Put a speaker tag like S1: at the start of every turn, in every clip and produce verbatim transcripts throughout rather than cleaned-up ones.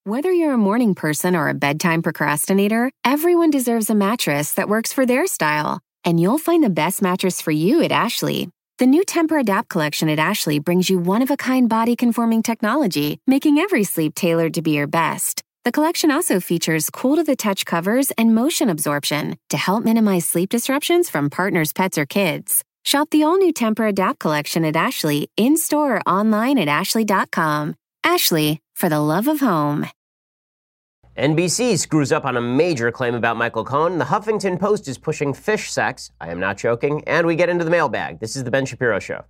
S1: Whether you're a morning person or a bedtime procrastinator, everyone deserves a mattress that works for their style. And you'll find the best mattress for you at Ashley. The new Tempur-Adapt collection at Ashley brings you one-of-a-kind body-conforming technology, making every sleep tailored to be your best. The collection also features cool-to-the-touch covers and motion absorption to help minimize sleep disruptions from partners, pets, or kids. Shop the all-new Tempur-Adapt collection at Ashley, in-store or online at ashley dot com. Ashley, for the love of home.
S2: N B C screws up on a major claim about Michael Cohen. The Huffington Post is pushing fish sex. I am not joking. And we get into the mailbag. This is The Ben Shapiro Show.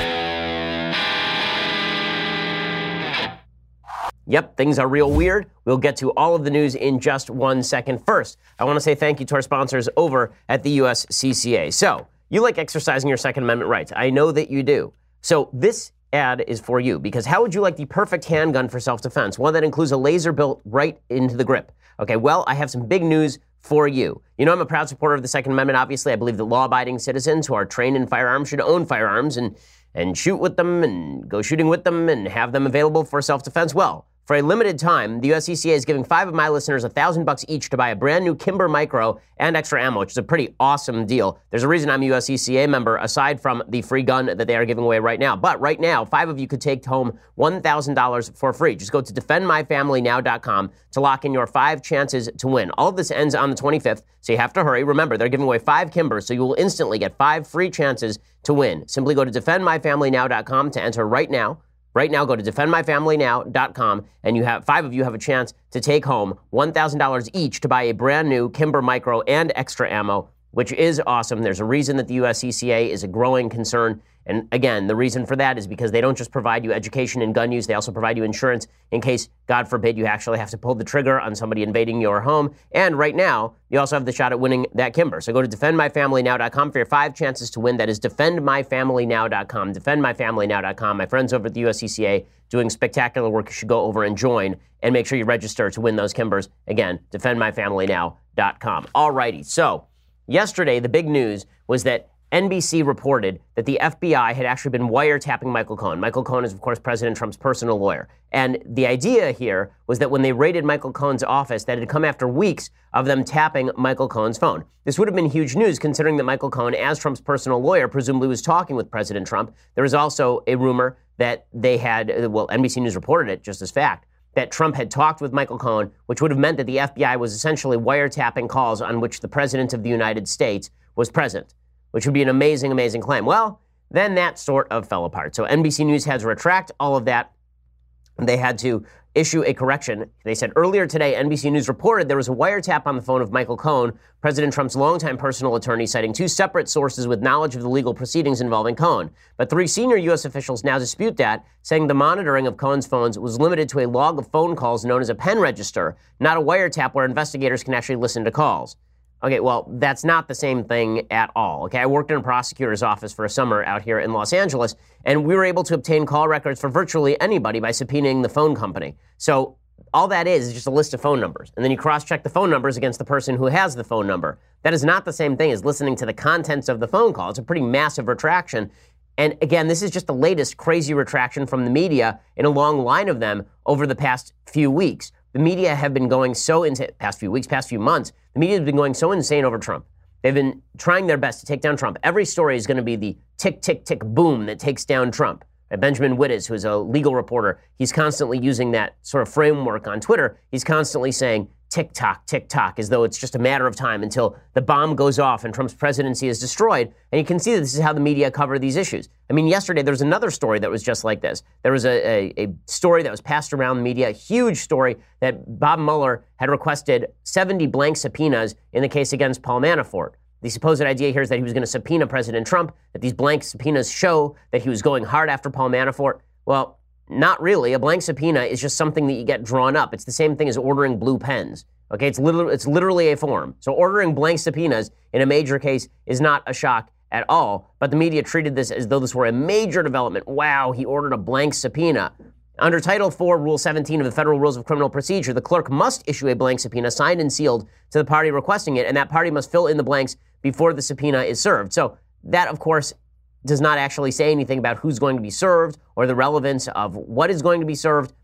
S2: Yep, things are real weird. We'll get to all of the news in just one second. First, I want to say thank you to our sponsors over at the U S C C A. So, you like exercising your Second Amendment rights. I know that you do. So, this ad is for you, because how would you like the perfect handgun for self-defense? One that includes a laser built right into the grip. Okay, well, I have some big news for you. You know, I'm a proud supporter of the Second Amendment. Obviously, I believe that law-abiding citizens who are trained in firearms should own firearms and, and shoot with them and go shooting with them and have them available for self-defense. Well, for a limited time, the U S C C A is giving five of my listeners a thousand bucks each to buy a brand new Kimber Micro and extra ammo, which is a pretty awesome deal. There's a reason I'm a U S C C A member, aside from the free gun that they are giving away right now. But right now, five of you could take home one thousand dollars for free. Just go to defend my family now dot com to lock in your five chances to win. All of this ends on the twenty-fifth, so you have to hurry. Remember, they're giving away five Kimbers, so you will instantly get five free chances to win. Simply go to defend my family now dot com to enter right now. Right now, go to defend my family now dot com, and you have five of you have a chance to take home one thousand dollars each to buy a brand new Kimber Micro and extra ammo, which is awesome. There's a reason that the U S C C A is a growing concern. And again, the reason for that is because they don't just provide you education in gun use, they also provide you insurance in case, God forbid, you actually have to pull the trigger on somebody invading your home. And right now, you also have the shot at winning that Kimber. So go to defend my family now dot com for your five chances to win. That is defend my family now dot com. defend my family now dot com. My friends over at the U S C C A doing spectacular work. You should go over and join and make sure you register to win those Kimbers. Again, defend my family now dot com. All righty. So yesterday, the big news was that N B C reported that the F B I had actually been wiretapping Michael Cohen. Michael Cohen is, of course, President Trump's personal lawyer. And the idea here was that when they raided Michael Cohen's office, that had come after weeks of them tapping Michael Cohen's phone. This would have been huge news, considering that Michael Cohen, as Trump's personal lawyer, presumably was talking with President Trump. There was also a rumor that they had, well, N B C News reported it just as fact, that Trump had talked with Michael Cohen, which would have meant that the F B I was essentially wiretapping calls on which the President of the United States was present, which would be an amazing, amazing claim. Well, then that sort of fell apart. So N B C News had to retract all of that. They had to issue a correction. They said earlier today, N B C News reported there was a wiretap on the phone of Michael Cohen, President Trump's longtime personal attorney, citing two separate sources with knowledge of the legal proceedings involving Cohen. But three senior U S officials now dispute that, saying the monitoring of Cohen's phones was limited to a log of phone calls known as a pen register, not a wiretap where investigators can actually listen to calls. Okay, well, that's not the same thing at all. Okay, I worked in a prosecutor's office for a summer out here in Los Angeles, and we were able to obtain call records for virtually anybody by subpoenaing the phone company. So all that is is just a list of phone numbers, and then you cross-check the phone numbers against the person who has the phone number. That is not the same thing as listening to the contents of the phone call. It's a pretty massive retraction. And again, this is just the latest crazy retraction from the media in a long line of them over the past few weeks. The media have been going so insane, past few weeks, past few months, the media has been going so insane over Trump. They've been trying their best to take down Trump. Every story is going to be the tick, tick, tick, boom that takes down Trump. Benjamin Wittes, who is a legal reporter, he's constantly using that sort of framework on Twitter. He's constantly saying tick-tock, tick-tock, as though it's just a matter of time until the bomb goes off and Trump's presidency is destroyed. And you can see that this is how the media cover these issues. I mean, yesterday there was another story that was just like this. There was a, a, a story that was passed around the media, a huge story that Bob Mueller had requested seventy blank subpoenas in the case against Paul Manafort. The supposed idea here is that he was going to subpoena President Trump, that these blank subpoenas show that he was going hard after Paul Manafort. Well, not really. A blank subpoena is just something that you get drawn up. It's the same thing as ordering blue pens. Okay, it's literally, it's literally a form. So ordering blank subpoenas in a major case is not a shock at all. But the media treated this as though this were a major development. Wow, he ordered a blank subpoena. Under Title four, Rule seventeen of the Federal Rules of Criminal Procedure, the clerk must issue a blank subpoena signed and sealed to the party requesting it, and that party must fill in the blanks before the subpoena is served. So that, of course, does not actually say anything about who's going to be served or the relevance of what is going to be served.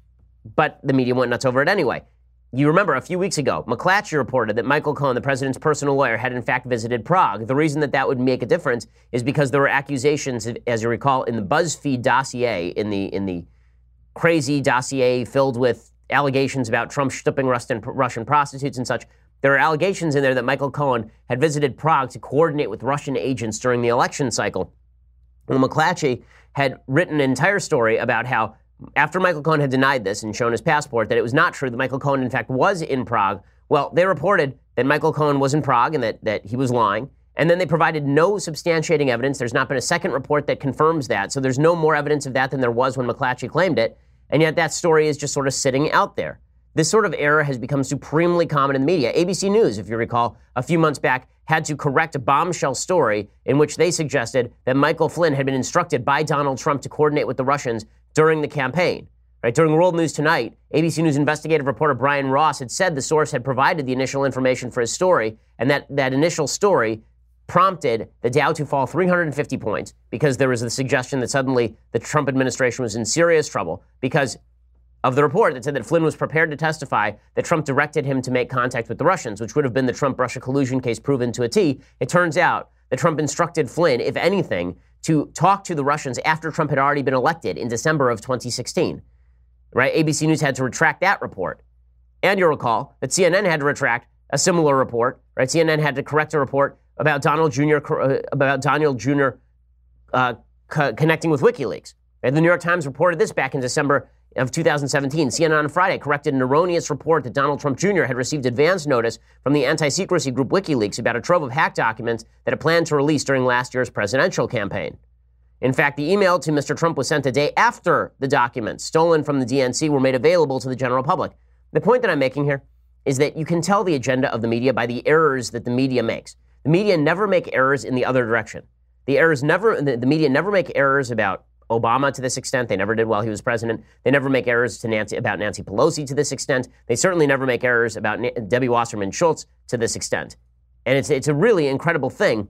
S2: but the media went nuts over it anyway. You remember a few weeks ago, McClatchy reported that Michael Cohen, the president's personal lawyer, had in fact visited Prague. The reason that that would make a difference is because there were accusations, as you recall, in the BuzzFeed dossier, in the in the crazy dossier filled with allegations about Trump stooping Russian, Russian prostitutes and such. There are allegations in there that Michael Cohen had visited Prague to coordinate with Russian agents during the election cycle. Well, McClatchy had written an entire story about how after Michael Cohen had denied this and shown his passport that it was not true that Michael Cohen, in fact, was in Prague. Well, they reported that Michael Cohen was in Prague and that, that he was lying. And then they provided no substantiating evidence. There's not been a second report that confirms that. So there's no more evidence of that than there was when McClatchy claimed it. And yet that story is just sort of sitting out there. This sort of error has become supremely common in the media. A B C News, if you recall, a few months back, had to correct a bombshell story in which they suggested that Michael Flynn had been instructed by Donald Trump to coordinate with the Russians during the campaign. Right? During World News Tonight, A B C News investigative reporter Brian Ross had said the source had provided the initial information for his story, and that that initial story prompted the Dow to fall three hundred fifty points because there was the suggestion that suddenly the Trump administration was in serious trouble because of the report that said that Flynn was prepared to testify that Trump directed him to make contact with the Russians, which would have been the Trump-Russia collusion case proven to a T. It turns out that Trump instructed Flynn, if anything, to talk to the Russians after Trump had already been elected in December of twenty sixteen. Right? A B C News had to retract that report. And you'll recall that C N N had to retract a similar report. Right? C N N had to correct a report about Donald Junior Uh, about Donald Junior Uh, co- connecting with WikiLeaks. And the New York Times reported this back in December of two thousand seventeen. C N N on Friday corrected an erroneous report that Donald Trump Junior had received advance notice from the anti-secrecy group WikiLeaks about a trove of hacked documents that it planned to release during last year's presidential campaign. In fact, the email to Mister Trump was sent a day after the documents stolen from the D N C were made available to the general public. The point that I'm making here is that you can tell the agenda of the media by the errors that the media makes. The media never make errors in the other direction. The errors never, the, the media never make errors about Obama to this extent. They never did while he was president. They never make errors to Nancy, about Nancy Pelosi to this extent. They certainly never make errors about Na- Debbie Wasserman Schultz to this extent. And it's it's a really incredible thing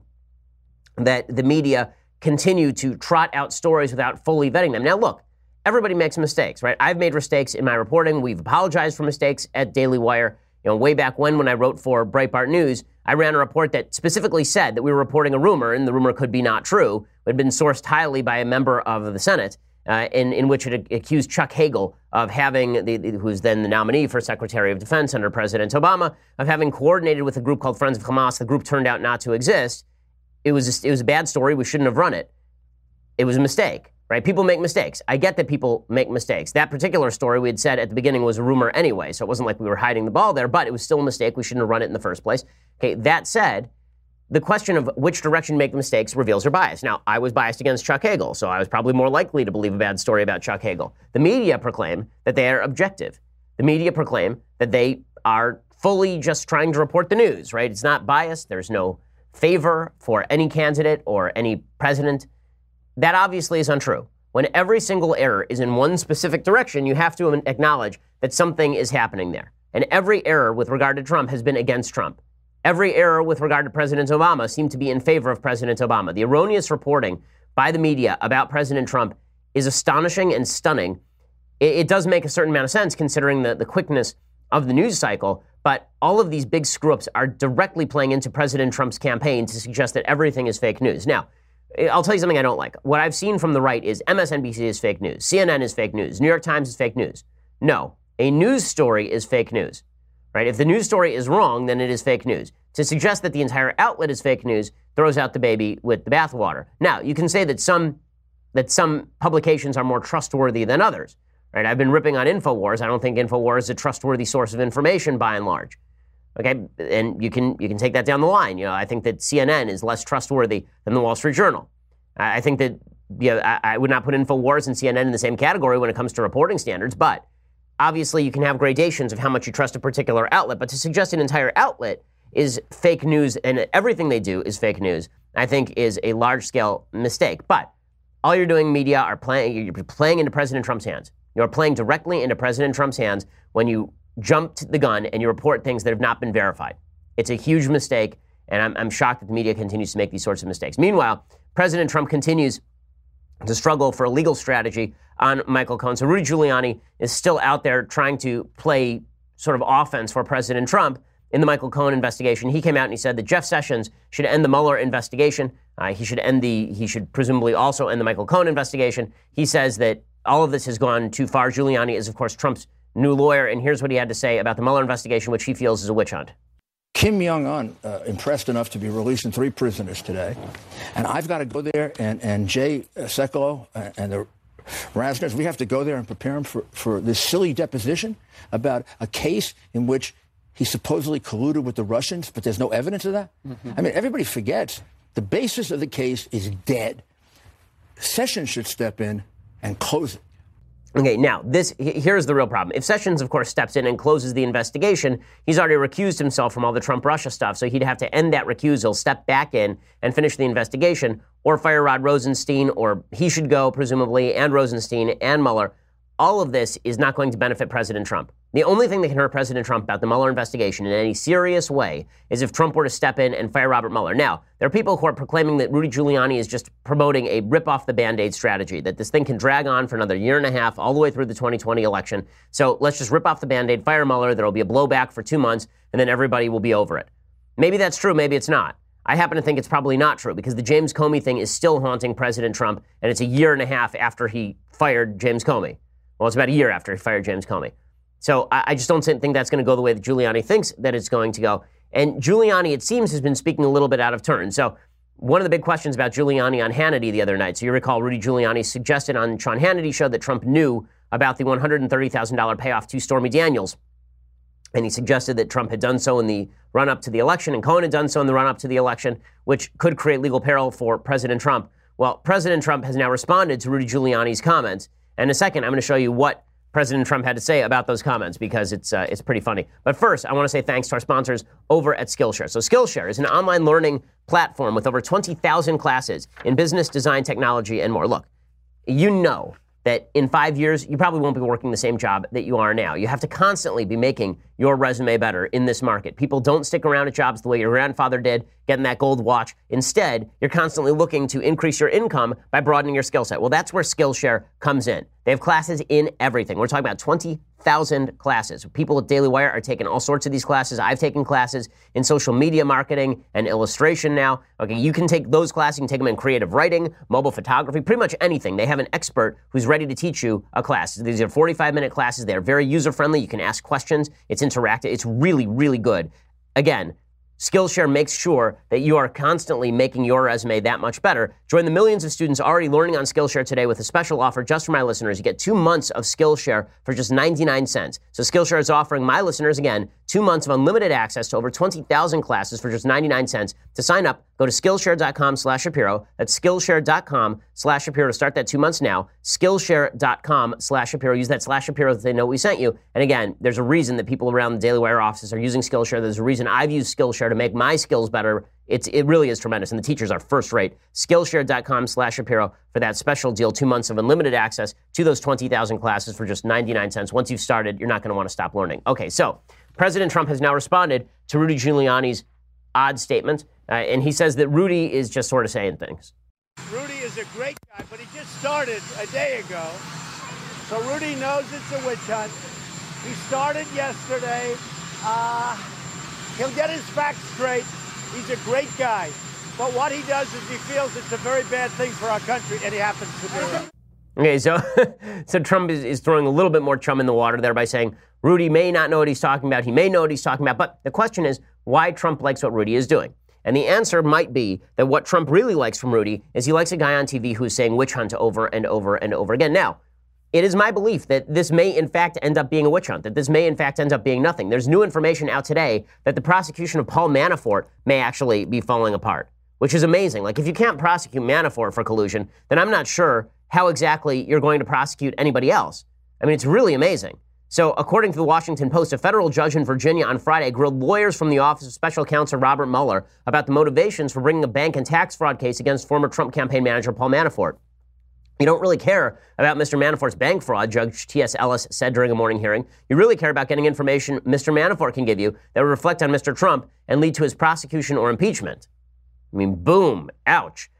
S2: that the media continue to trot out stories without fully vetting them. Now, look, everybody makes mistakes, right? I've made mistakes in my reporting. We've apologized for mistakes at Daily Wire. You know, way back when, when I wrote for Breitbart News, I ran a report that specifically said that we were reporting a rumor, and the rumor could be not true. It had been sourced highly by a member of the Senate, uh, in, in which it accused Chuck Hagel of having, the, the, who's then the nominee for Secretary of Defense under President Obama, of having coordinated with a group called Friends of Hamas. The group turned out not to exist. It was just, it was a bad story. We shouldn't have run it. It was a mistake, right? People make mistakes. I get that people make mistakes. That particular story we had said at the beginning was a rumor anyway, so it wasn't like we were hiding the ball there, but it was still a mistake. We shouldn't have run it in the first place. Okay, that said, the question of which direction to make the mistakes reveals your bias. Now, I was biased against Chuck Hagel, so I was probably more likely to believe a bad story about Chuck Hagel. The media proclaim that they are objective. The media proclaim that they are fully just trying to report the news, right? It's not biased. There's no favor for any candidate or any president. That obviously is untrue. When every single error is in one specific direction, you have to acknowledge that something is happening there. And every error with regard to Trump has been against Trump. Every error with regard to President Obama seemed to be in favor of President Obama. The erroneous reporting by the media about President Trump is astonishing and stunning. It, it does make a certain amount of sense considering the, the quickness of the news cycle, but all of these big screw-ups are directly playing into President Trump's campaign to suggest that everything is fake news. Now, I'll tell you something I don't like. What I've seen from the right is M S N B C is fake news, C N N is fake news, New York Times is fake news. No, a news story is fake news. Right? If the news story is wrong, then it is fake news. To suggest that the entire outlet is fake news throws out the baby with the bathwater. Now, you can say that some that some publications are more trustworthy than others. Right? I've been ripping on InfoWars. I don't think InfoWars is a trustworthy source of information by and large. Okay, and you can you can take that down the line. You know, I think that C N N is less trustworthy than the Wall Street Journal. I think that you know, I, I would not put InfoWars and C N N in the same category when it comes to reporting standards, but obviously you can have gradations of how much you trust a particular outlet. But to suggest an entire outlet is fake news and everything they do is fake news, I think is a large-scale mistake. But all you're doing, media, are playing you're playing into President Trump's hands. You're playing directly into President Trump's hands when you jump to the gun and you report things that have not been verified. It's a huge mistake, and I'm, I'm shocked that the media continues to make these sorts of mistakes. Meanwhile, President Trump continues to struggle for a legal strategy on Michael Cohen. So Rudy Giuliani is still out there trying to play sort of offense for President Trump in the Michael Cohen investigation. He came out and he said that Jeff Sessions should end the Mueller investigation. Uh, he should end the, he should presumably also end the Michael Cohen investigation. He says that all of this has gone too far. Giuliani is, of course, Trump's new lawyer. And here's what he had to say about the Mueller investigation, which he feels is a witch hunt.
S3: Kim Jong-un uh, impressed enough to be releasing three prisoners today. And I've got to go there, and, and Jay Sekulow and, and the Rasners, we have to go there and prepare him for, for this silly deposition about a case in which he supposedly colluded with the Russians, but there's no evidence of that. Mm-hmm. I mean, everybody forgets the basis of the case is dead. Sessions should step in and close it.
S2: Okay, now, this here's the real problem. If Sessions, of course, steps in and closes the investigation, he's already recused himself from all the Trump-Russia stuff, so he'd have to end that recusal, step back in, and finish the investigation, or fire Rod Rosenstein, or he should go, presumably, and Rosenstein and Mueller. All of this is not going to benefit President Trump. The only thing that can hurt President Trump about the Mueller investigation in any serious way is if Trump were to step in and fire Robert Mueller. Now, there are people who are proclaiming that Rudy Giuliani is just promoting a rip-off-the-Band-Aid strategy, that this thing can drag on for another year and a half, all the way through the twenty twenty election. So let's just rip off the Band-Aid, fire Mueller, there will be a blowback for two months, and then everybody will be over it. Maybe that's true, maybe it's not. I happen to think it's probably not true, because the James Comey thing is still haunting President Trump, and it's a year and a half after he fired James Comey. Well, it's about a year after he fired James Comey. So I, I just don't think that's going to go the way that Giuliani thinks that it's going to go. And Giuliani, it seems, has been speaking a little bit out of turn. So one of the big questions about Giuliani on Hannity the other night, so you recall Rudy Giuliani suggested on Sean Hannity's show that Trump knew about the one hundred thirty thousand dollars payoff to Stormy Daniels. And he suggested that Trump had done so in the run-up to the election, and Cohen had done so in the run-up to the election, which could create legal peril for President Trump. Well, President Trump has now responded to Rudy Giuliani's comments. And in a second, I'm going to show you what President Trump had to say about those comments, because it's uh, it's pretty funny. But first, I want to say thanks to our sponsors over at Skillshare. So Skillshare is an online learning platform with over twenty thousand classes in business, design, technology, and more. Look, you know that in five years, you probably won't be working the same job that you are now. You have to constantly be making your resume better in this market. People don't stick around at jobs the way your grandfather did, getting that gold watch. Instead, you're constantly looking to increase your income by broadening your skill set. Well, that's where Skillshare comes in. They have classes in everything. We're talking about twenty thousand classes. People at Daily Wire are taking all sorts of these classes. I've taken classes in social media marketing and illustration now. Okay, you can take those classes. You can take them in creative writing, mobile photography, pretty much anything. They have an expert who's ready to teach you a class. These are forty-five minute classes. They're very user-friendly. You can ask questions. It's interactive. It's really, really good. Again, Skillshare makes sure that you are constantly making your resume that much better. Join the millions of students already learning on Skillshare today with a special offer just for my listeners. You get two months of Skillshare for just ninety-nine cents. So Skillshare is offering my listeners, again, two months of unlimited access to over twenty thousand classes for just ninety-nine cents. To sign up, go to Skillshare.com slash Shapiro. That's Skillshare.com slash Shapiro to start that two months now. Skillshare.com slash Shapiro. Use that slash Shapiro so they know we sent you. And again, there's a reason that people around the Daily Wire offices are using Skillshare. There's a reason I've used Skillshare to make my skills better. It's, it really is tremendous, and the teachers are first rate. Skillshare.com slash Shapiro for that special deal, two months of unlimited access to those twenty thousand classes for just ninety-nine cents. Once you've started, you're not going to want to stop learning. Okay, so President Trump has now responded to Rudy Giuliani's odd statement, uh, and he says that Rudy is just sort of saying things.
S4: Rudy is a great guy, but he just started a day ago, so Rudy knows it's a witch hunt. He started yesterday. Uh... He'll get his facts straight. He's a great guy. But what he does is he feels it's a very bad thing for our country, and he happens to do it.
S2: Okay, so so Trump is, is throwing a little bit more chum in the water there by saying Rudy may not know what he's talking about. He may know what he's talking about. But the question is why Trump likes what Rudy is doing. And the answer might be that what Trump really likes from Rudy is he likes a guy on T V who's saying witch hunt over and over and over again. Now, it is my belief that this may, in fact, end up being a witch hunt, that this may, in fact, end up being nothing. There's new information out today that the prosecution of Paul Manafort may actually be falling apart, which is amazing. Like, if you can't prosecute Manafort for collusion, then I'm not sure how exactly you're going to prosecute anybody else. I mean, it's really amazing. So, according to the Washington Post, a federal judge in Virginia on Friday grilled lawyers from the Office of Special Counsel Robert Mueller about the motivations for bringing a bank and tax fraud case against former Trump campaign manager Paul Manafort. You don't really care about Mister Manafort's bank fraud, Judge T S. Ellis said during a morning hearing. You really care about getting information Mister Manafort can give you that will reflect on Mister Trump and lead to his prosecution or impeachment. I mean, boom, ouch.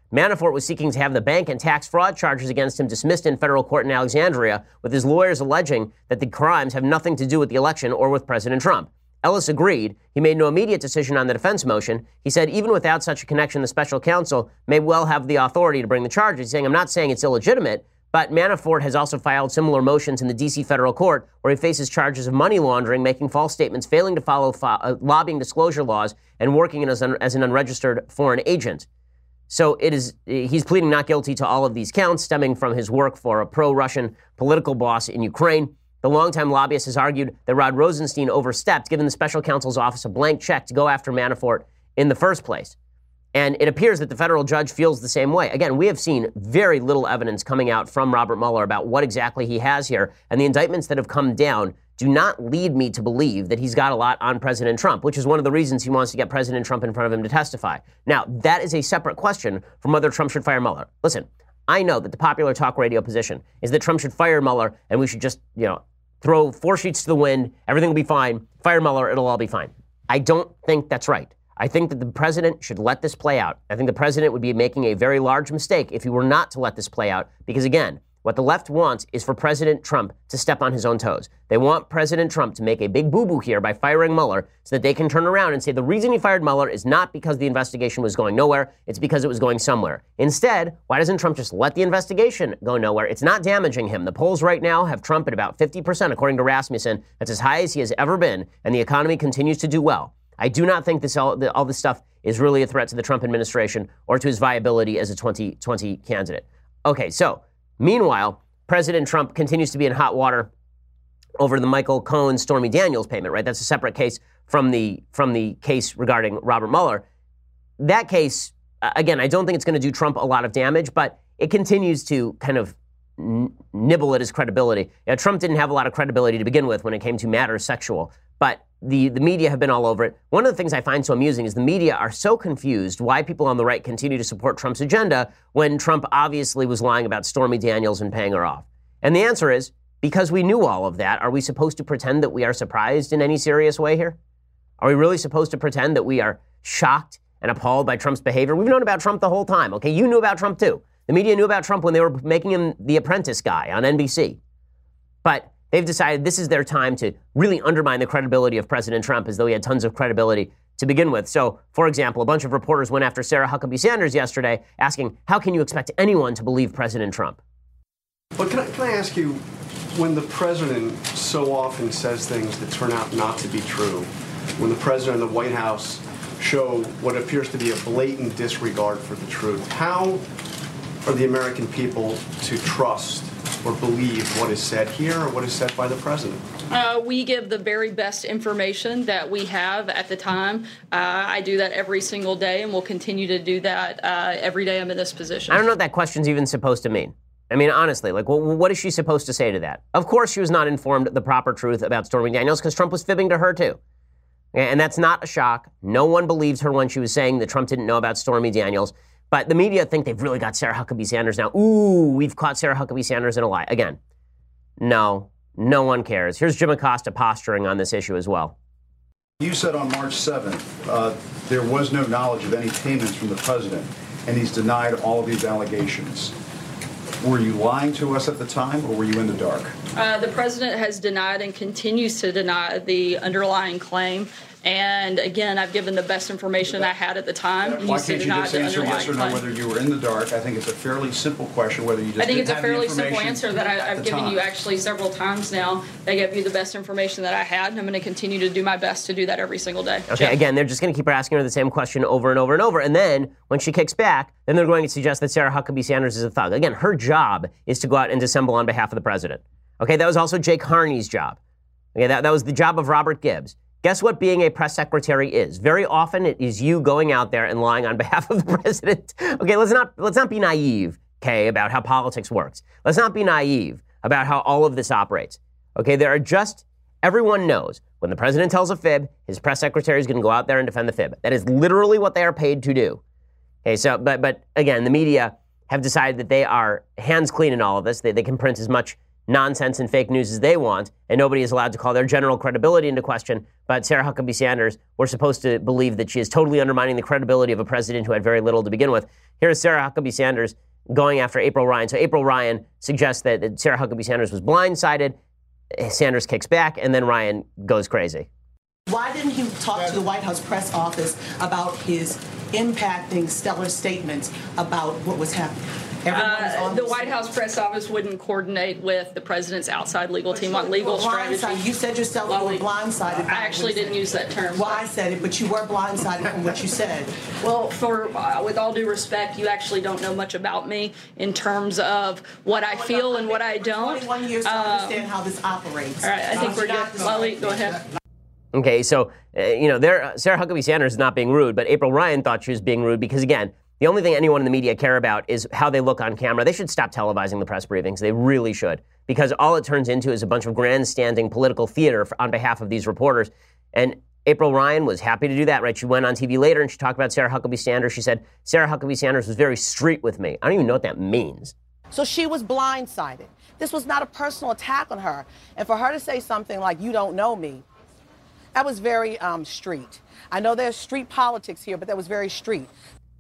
S2: Manafort was seeking to have the bank and tax fraud charges against him dismissed in federal court in Alexandria, with his lawyers alleging that the crimes have nothing to do with the election or with President Trump. Ellis agreed. He made no immediate decision on the defense motion. He said even without such a connection, the special counsel may well have the authority to bring the charges, saying, I'm not saying it's illegitimate, but Manafort has also filed similar motions in the D C federal court where he faces charges of money laundering, making false statements, failing to follow fo- uh, lobbying disclosure laws, and working as an, as an unregistered foreign agent. So it is he's pleading not guilty to all of these counts stemming from his work for a pro-Russian political boss in Ukraine. The longtime lobbyist has argued that Rod Rosenstein overstepped, giving the special counsel's office a blank check to go after Manafort in the first place. And it appears that the federal judge feels the same way. Again, we have seen very little evidence coming out from Robert Mueller about what exactly he has here. And the indictments that have come down do not lead me to believe that he's got a lot on President Trump, which is one of the reasons he wants to get President Trump in front of him to testify. Now, that is a separate question from whether Trump should fire Mueller. Listen, I know that the popular talk radio position is that Trump should fire Mueller and we should just, you know, throw four sheets to the wind, everything will be fine, fire Mueller, it'll all be fine. I don't think that's right. I think that the president should let this play out. I think the president would be making a very large mistake if he were not to let this play out, because again, what the left wants is for President Trump to step on his own toes. They want President Trump to make a big boo-boo here by firing Mueller so that they can turn around and say the reason he fired Mueller is not because the investigation was going nowhere, it's because it was going somewhere. Instead, why doesn't Trump just let the investigation go nowhere? It's not damaging him. The polls right now have Trump at about fifty percent, according to Rasmussen. That's as high as he has ever been, and the economy continues to do well. I do not think this all, all this stuff is really a threat to the Trump administration or to his viability as a twenty twenty candidate. Okay, so meanwhile, President Trump continues to be in hot water over the Michael Cohen Stormy Daniels payment, right? That's a separate case from the from the case regarding Robert Mueller. That case, again, I don't think it's going to do Trump a lot of damage, but it continues to kind of n- nibble at his credibility. You know, Trump didn't have a lot of credibility to begin with when it came to matters sexual, but the, the media have been all over it. One of the things I find so amusing is the media are so confused why people on the right continue to support Trump's agenda when Trump obviously was lying about Stormy Daniels and paying her off. And the answer is, because we knew all of that, are we supposed to pretend that we are surprised in any serious way here? Are we really supposed to pretend that we are shocked and appalled by Trump's behavior? We've known about Trump the whole time, okay? You knew about Trump too. The media knew about Trump when they were making him the apprentice guy on N B C. But they've decided this is their time to really undermine the credibility of President Trump as though he had tons of credibility to begin with. So, for example, a bunch of reporters went after Sarah Huckabee Sanders yesterday asking, how can you expect anyone to believe President Trump?
S5: But can I, can I ask you, when the president so often says things that turn out not to be true, when the president and the White House show what appears to be a blatant disregard for the truth, how are the American people to trust or believe what is said here or what is said by the president?
S6: Uh, we give the very best information that we have at the time. Uh, I do that every single day, and we'll continue to do that uh, every day I'm in this position.
S2: I don't know what that question's even supposed to mean. I mean, honestly, like, well, what is she supposed to say to that? Of course she was not informed the proper truth about Stormy Daniels because Trump was fibbing to her, too. And that's not a shock. No one believed her when she was saying that Trump didn't know about Stormy Daniels. But the media think they've really got Sarah Huckabee Sanders now. Ooh, we've caught Sarah Huckabee Sanders in a lie. Again, no, no one cares. Here's Jim Acosta posturing on this issue as well.
S7: You said on March seventh uh, there was no knowledge of any payments from the president, and he's denied all of these allegations. Were you lying to us at the time, or were you in the dark?
S6: Uh, the president has denied and continues to deny the underlying claim. And again, I've given the best information I had at the time.
S7: Why can't you just answer yes or no whether you were in the dark? I think it's a fairly simple question whether you just
S6: I think
S7: didn't
S6: it's a
S7: have the
S6: fairly simple
S7: information
S6: answer that I, I've given
S7: time.
S6: you actually several times now. I gave you the best information that I had, and I'm going to continue to do my best to do that every single day.
S2: Okay, Jeff. Again, they're just going to keep asking her the same question over and over and over. And then when she kicks back, then they're going to suggest that Sarah Huckabee Sanders is a thug. Again, her job is to go out and dissemble on behalf of the president. Okay, that was also Jake Harney's job. Okay, that, that was the job of Robert Gibbs. Guess what being a press secretary is? Very often it is you going out there and lying on behalf of the president. Okay, let's not let's not be naive, okay, about how politics works. Let's not be naive about how all of this operates. Okay, there are just, everyone knows when the president tells a fib, his press secretary is going to go out there and defend the fib. That is literally what they are paid to do. Okay, so, but but again, the media have decided that they are hands clean in all of this. They, they can print as much nonsense and fake news as they want, and nobody is allowed to call their general credibility into question. But Sarah Huckabee Sanders, we're supposed to believe that she is totally undermining the credibility of a president who had very little to begin with. Here's Sarah Huckabee Sanders going after April Ryan. So April Ryan suggests that, that Sarah Huckabee Sanders was blindsided. Sanders kicks back, and then Ryan goes crazy.
S8: Why didn't he talk to the White House press office about his impacting stellar statements about what was happening?
S6: Uh, the White House press office wouldn't coordinate with the president's outside legal team on legal strategy.
S8: You said yourself you were blindsided.
S6: I actually didn't use that term.
S8: Well, I said it, but you were blindsided from what you said.
S6: Well, for uh, with all due respect, you actually don't know much about me in terms of what I feel and what I don't.
S8: twenty-one years to
S6: um,
S8: understand how this operates.
S6: All right, I think we're good. Lolly, go ahead.
S2: Okay, so, uh, you know, there, Sarah Huckabee Sanders is not being rude, but April Ryan thought she was being rude because, again, the only thing anyone in the media care about is how they look on camera. They should stop televising the press briefings. They really should, because all it turns into is a bunch of grandstanding political theater for, on behalf of these reporters. And April Ryan was happy to do that, right? She went on T V later and she talked about Sarah Huckabee Sanders. She said, Sarah Huckabee Sanders was very street with me. I don't even know what that means.
S8: So she was blindsided. This was not a personal attack on her. And for her to say something like, you don't know me, that was very um, street. I know there's street politics here, but that was very street.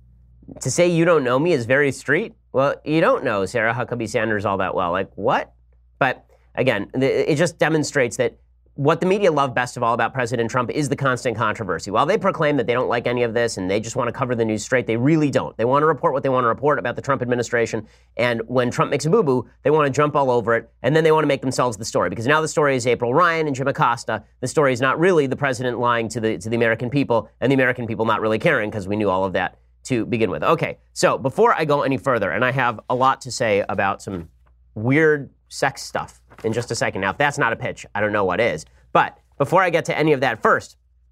S2: To say you don't know me is very street? Well, you don't know Sarah Huckabee Sanders all that well. Like, what? But again, it just demonstrates that what the media love best of all about President Trump is the constant controversy. While they proclaim that they don't like any of this and they just want to cover the news straight, they really don't. They want to report what they want to report about the Trump administration. And when Trump makes a boo-boo, they want to jump all over it. And then they want to make themselves the story. Because now the story is April Ryan and Jim Acosta. The story is not really the president lying to the, to the American people and the American people not really caring, because we knew all of that to begin with. Okay, so before I go any further, and I have a lot to say about some weird sex stuff in just a second. Now, if that's not a pitch, I don't know what is. But before I get to any of that, first,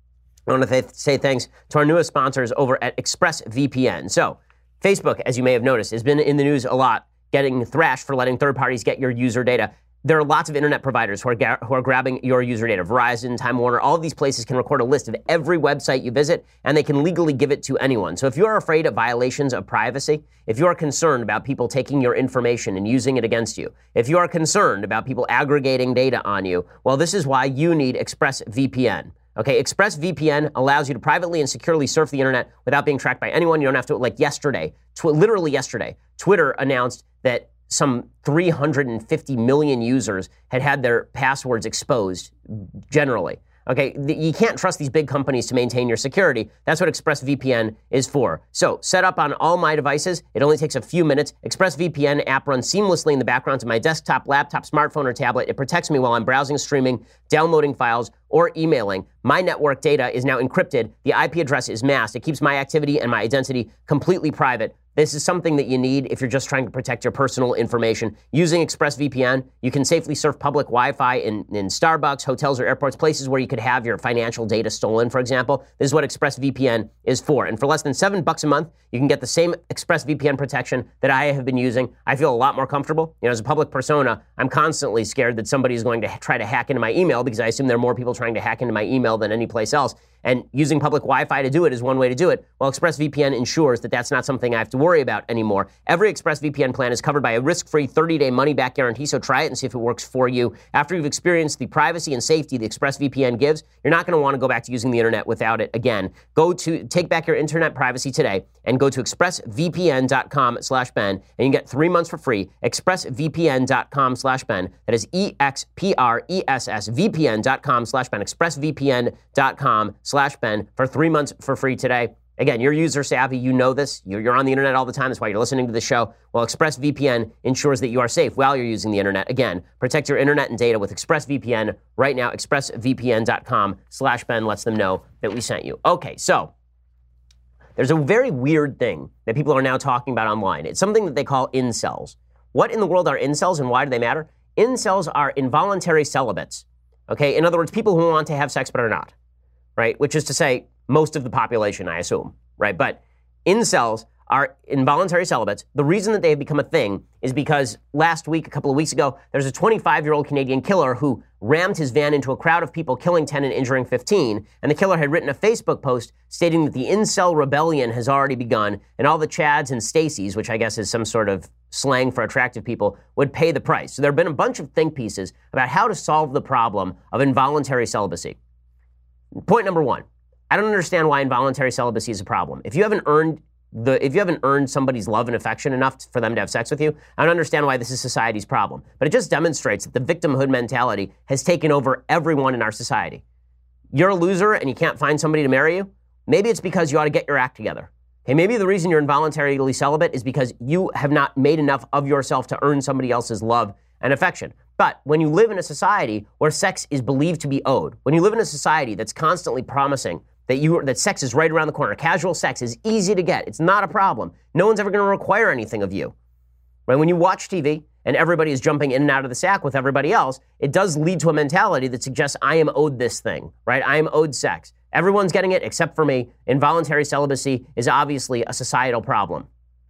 S2: I want to th- say thanks to our newest sponsors over at ExpressVPN. So, Facebook, as you may have noticed, has been in the news a lot, getting thrashed for letting third parties get your user data. There are lots of internet providers who are, ga- who are grabbing your user data. Verizon, Time Warner, all of these places can record a list of every website you visit, and they can legally give it to anyone. So if you're afraid of violations of privacy, if you're concerned about people taking your information and using it against you, if you are concerned about people aggregating data on you, well, this is why you need ExpressVPN. Okay, ExpressVPN allows you to privately and securely surf the internet without being tracked by anyone. You don't have to, like yesterday, tw- literally yesterday, Twitter announced that some three hundred fifty million users had had their passwords exposed generally. Okay, you can't trust these big companies to maintain your security. That's what ExpressVPN is for. So, set up on all my devices. It only takes a few minutes. ExpressVPN app runs seamlessly in the background to my desktop, laptop, smartphone, or tablet. It protects me while I'm browsing, streaming, downloading files, or emailing. My network data is now encrypted. The I P address is masked. It keeps my activity and my identity completely private. This is something that you need if you're just trying to protect your personal information. Using ExpressVPN, you can safely surf public Wi-Fi in, in Starbucks, hotels, or airports, places where you could have your financial data stolen, for example. This is what ExpressVPN is for. And for less than seven bucks a month, you can get the same ExpressVPN protection that I have been using. I feel a lot more comfortable. You know, as a public persona, I'm constantly scared that somebody is going to try to hack into my email, because I assume there are more people trying to hack into my email than any place else. And using public Wi-Fi to do it is one way to do it. Well, ExpressVPN ensures that that's not something I have to worry about anymore. Every ExpressVPN plan is covered by a risk-free thirty-day money-back guarantee, so try it and see if it works for you. After you've experienced the privacy and safety that ExpressVPN gives, you're not going to want to go back to using the internet without it again. Go to, take back your internet privacy today and go to expressvpn.com slash Ben, and you can get three months for free. expressvpn.com slash Ben. That is E-X-P-R-E-S-S-V-P-N.com slash Ben. expressvpn.com slash Ben for three months for free today. Again, you're user savvy. You know this. You're, you're on the internet all the time. That's why you're listening to the show. Well, ExpressVPN ensures that you are safe while you're using the internet. Again, protect your internet and data with ExpressVPN right now. expressvpn.com slash Ben lets them know that we sent you. Okay, so there's a very weird thing that people are now talking about online. It's something that they call incels. What in the world are incels, and why do they matter? Incels are involuntary celibates. Okay, in other words, people who want to have sex but are not, right? Which is to say, most of the population, I assume, right? But incels are involuntary celibates. The reason that they have become a thing is because last week, a couple of weeks ago, there's a twenty-five-year-old Canadian killer who rammed his van into a crowd of people, killing ten and injuring fifteen. And the killer had written a Facebook post stating that the incel rebellion has already begun, and all the Chads and Stacys, which I guess is some sort of slang for attractive people, would pay the price. So there have been a bunch of think pieces about how to solve the problem of involuntary celibacy. Point number one, I don't understand why involuntary celibacy is a problem. If you haven't earned The, if you haven't earned somebody's love and affection enough for them to have sex with you, I don't understand why this is society's problem. But it just demonstrates that the victimhood mentality has taken over everyone in our society. You're a loser and you can't find somebody to marry you? Maybe it's because you ought to get your act together. Hey, maybe the reason you're involuntarily celibate is because you have not made enough of yourself to earn somebody else's love and affection. But when you live in a society where sex is believed to be owed, when you live in a society that's constantly promising that you that sex is right around the corner. Casual sex is easy to get. It's not a problem. No one's ever going to require anything of you. Right? When you watch T V and everybody is jumping in and out of the sack with everybody else, it does lead to a mentality that suggests I am owed this thing, right? I am owed sex. Everyone's getting it except for me. Involuntary celibacy is obviously a societal problem.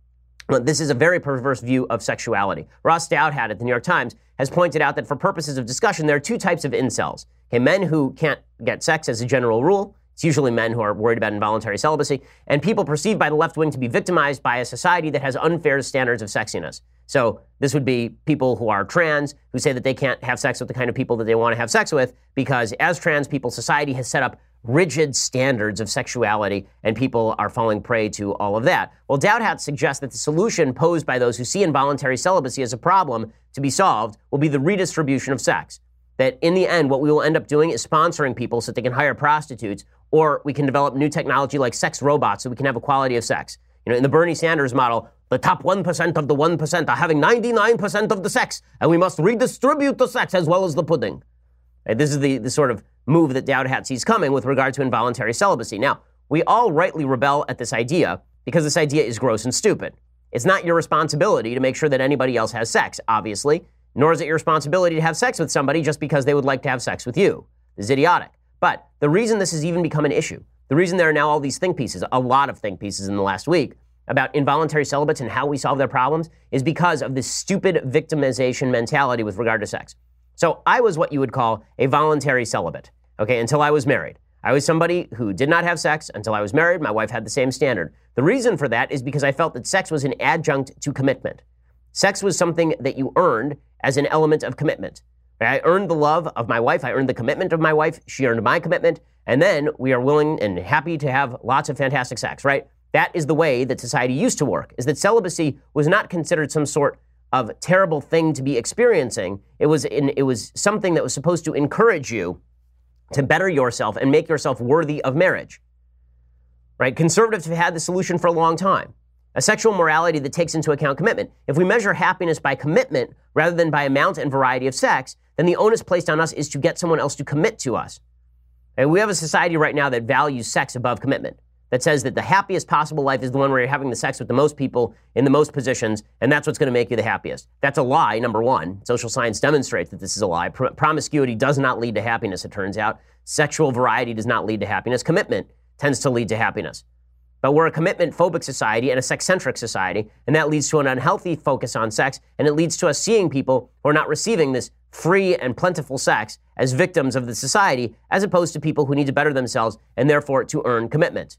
S2: This is a very perverse view of sexuality. Ross Douthat at the New York Times has pointed out that for purposes of discussion, there are two types of incels. Okay, men who can't get sex as a general rule. It's usually men who are worried about involuntary celibacy, and people perceived by the left wing to be victimized by a society that has unfair standards of sexiness. So this would be people who are trans, who say that they can't have sex with the kind of people that they want to have sex with, because as trans people, society has set up rigid standards of sexuality, and people are falling prey to all of that. Well, Douthat suggests that the solution posed by those who see involuntary celibacy as a problem to be solved will be the redistribution of sex. That in the end, what we will end up doing is sponsoring people so that they can hire prostitutes, or we can develop new technology like sex robots so we can have equality of sex. You know, in the Bernie Sanders model, the top one percent of the one percent are having ninety-nine percent of the sex, and we must redistribute the sex as well as the pudding. Right, this is the, the sort of move that Douthat sees coming with regard to involuntary celibacy. Now, we all rightly rebel at this idea because this idea is gross and stupid. It's not your responsibility to make sure that anybody else has sex, obviously. Nor is it your responsibility to have sex with somebody just because they would like to have sex with you. This is idiotic. But the reason this has even become an issue, the reason there are now all these think pieces, a lot of think pieces in the last week, about involuntary celibates and how we solve their problems, is because of this stupid victimization mentality with regard to sex. So I was what you would call a voluntary celibate, okay, until I was married. I was somebody who did not have sex until I was married. My wife had the same standard. The reason for that is because I felt that sex was an adjunct to commitment. Sex was something that you earned as an element of commitment. I earned the love of my wife. I earned the commitment of my wife. She earned my commitment. And then we are willing and happy to have lots of fantastic sex, right? That is the way that society used to work, is that celibacy was not considered some sort of terrible thing to be experiencing. It was in, it was something that was supposed to encourage you to better yourself and make yourself worthy of marriage, right? Conservatives have had the solution for a long time. A sexual morality that takes into account commitment. If we measure happiness by commitment rather than by amount and variety of sex, then the onus placed on us is to get someone else to commit to us. And we have a society right now that values sex above commitment, that says that the happiest possible life is the one where you're having the sex with the most people in the most positions, and that's what's going to make you the happiest. That's a lie, number one. Social science demonstrates that this is a lie. Pro- promiscuity does not lead to happiness, it turns out. Sexual variety does not lead to happiness. Commitment tends to lead to happiness. But we're a commitment-phobic society and a sex-centric society, and that leads to an unhealthy focus on sex, and it leads to us seeing people who are not receiving this free and plentiful sex as victims of the society, as opposed to people who need to better themselves and therefore to earn commitment.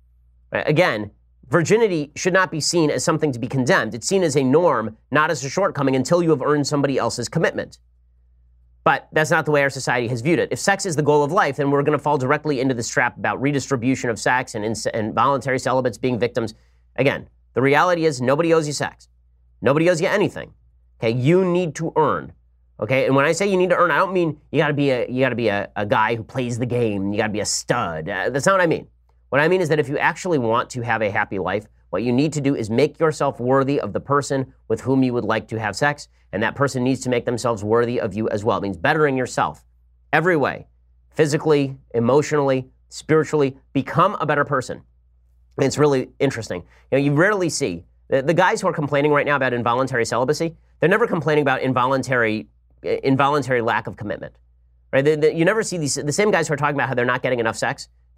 S2: Again, virginity should not be seen as something to be condemned. It's seen as a norm, not as a shortcoming until you have earned somebody else's commitment. But that's not the way our society has viewed it. If sex is the goal of life, then we're going to fall directly into this trap about redistribution of sex and, ins- and voluntary celibates being victims. Again, the reality is nobody owes you sex. Nobody owes you anything. Okay, you need to earn. Okay, and when I say you need to earn, I don't mean you got to be a you got to be a, a guy who plays the game. You got to be a stud. Uh, that's not what I mean. What I mean is that if you actually want to have a happy life, what you need to do is make yourself worthy of the person with whom you would like to have sex, and that person needs to make themselves worthy of you as well. It means bettering yourself every way, physically, emotionally, spiritually. Become a better person. And it's really interesting. You know, you rarely see the, the guys who are complaining right now about involuntary celibacy. They're never complaining about involuntary involuntary lack of commitment. Right? They, they, you never see these the same guys who are talking about how they're not getting enough sex.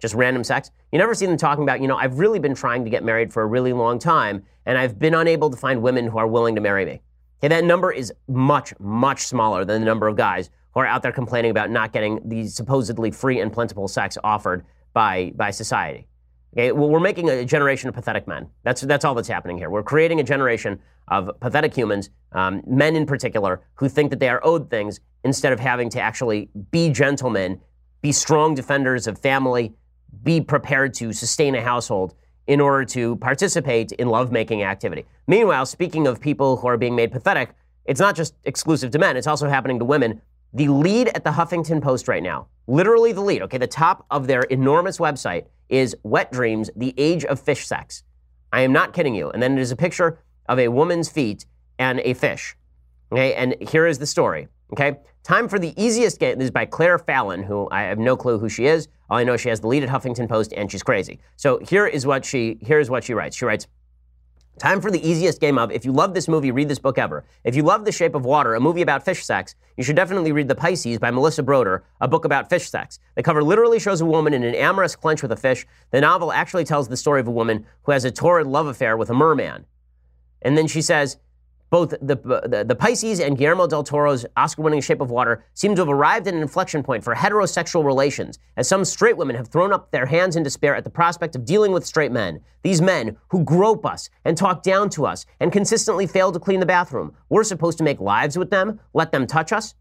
S2: just random sex. You never see them talking about, you know, I've really been trying to get married for a really long time, and I've been unable to find women who are willing to marry me. Okay, that number is much, much smaller than the number of guys who are out there complaining about not getting the supposedly free and plentiful sex offered by, by society. Okay, well, we're making a generation of pathetic men. That's that's all that's happening here. We're creating a generation of pathetic humans, um, men in particular, who think that they are owed things instead of having to actually be gentlemen, be strong defenders of family, be prepared to sustain a household in order to participate in lovemaking activity. Meanwhile, speaking of people who are being made pathetic, it's not just exclusive to men, it's also happening to women. The lead at the Huffington Post right now, literally the lead, okay, the top of their enormous website is Wet Dreams, the Age of Fish Sex. I am not kidding you. And then it is a picture of a woman's feet and a fish. Okay, and here is the story. Okay, time for the easiest game. This is by Claire Fallon, who I have no clue who she is. All I know is she has the lead at Huffington Post, and she's crazy. So here is what she here is what she writes. She writes, time for the easiest game of, if you love this movie, read this book ever. If you love The Shape of Water, a movie about fish sex, you should definitely read The Pisces by Melissa Broder, a book about fish sex. The cover literally shows a woman in an amorous clinch with a fish. The novel actually tells the story of a woman who has a torrid love affair with a merman. And then she says, both the, the, the Pisces and Guillermo del Toro's Oscar-winning Shape of Water seem to have arrived at an inflection point for heterosexual relations, as some straight women have thrown up their hands in despair at the prospect of dealing with straight men. These men who grope us and talk down to us and consistently fail to clean the bathroom. We're supposed to make lives with them, let them touch us?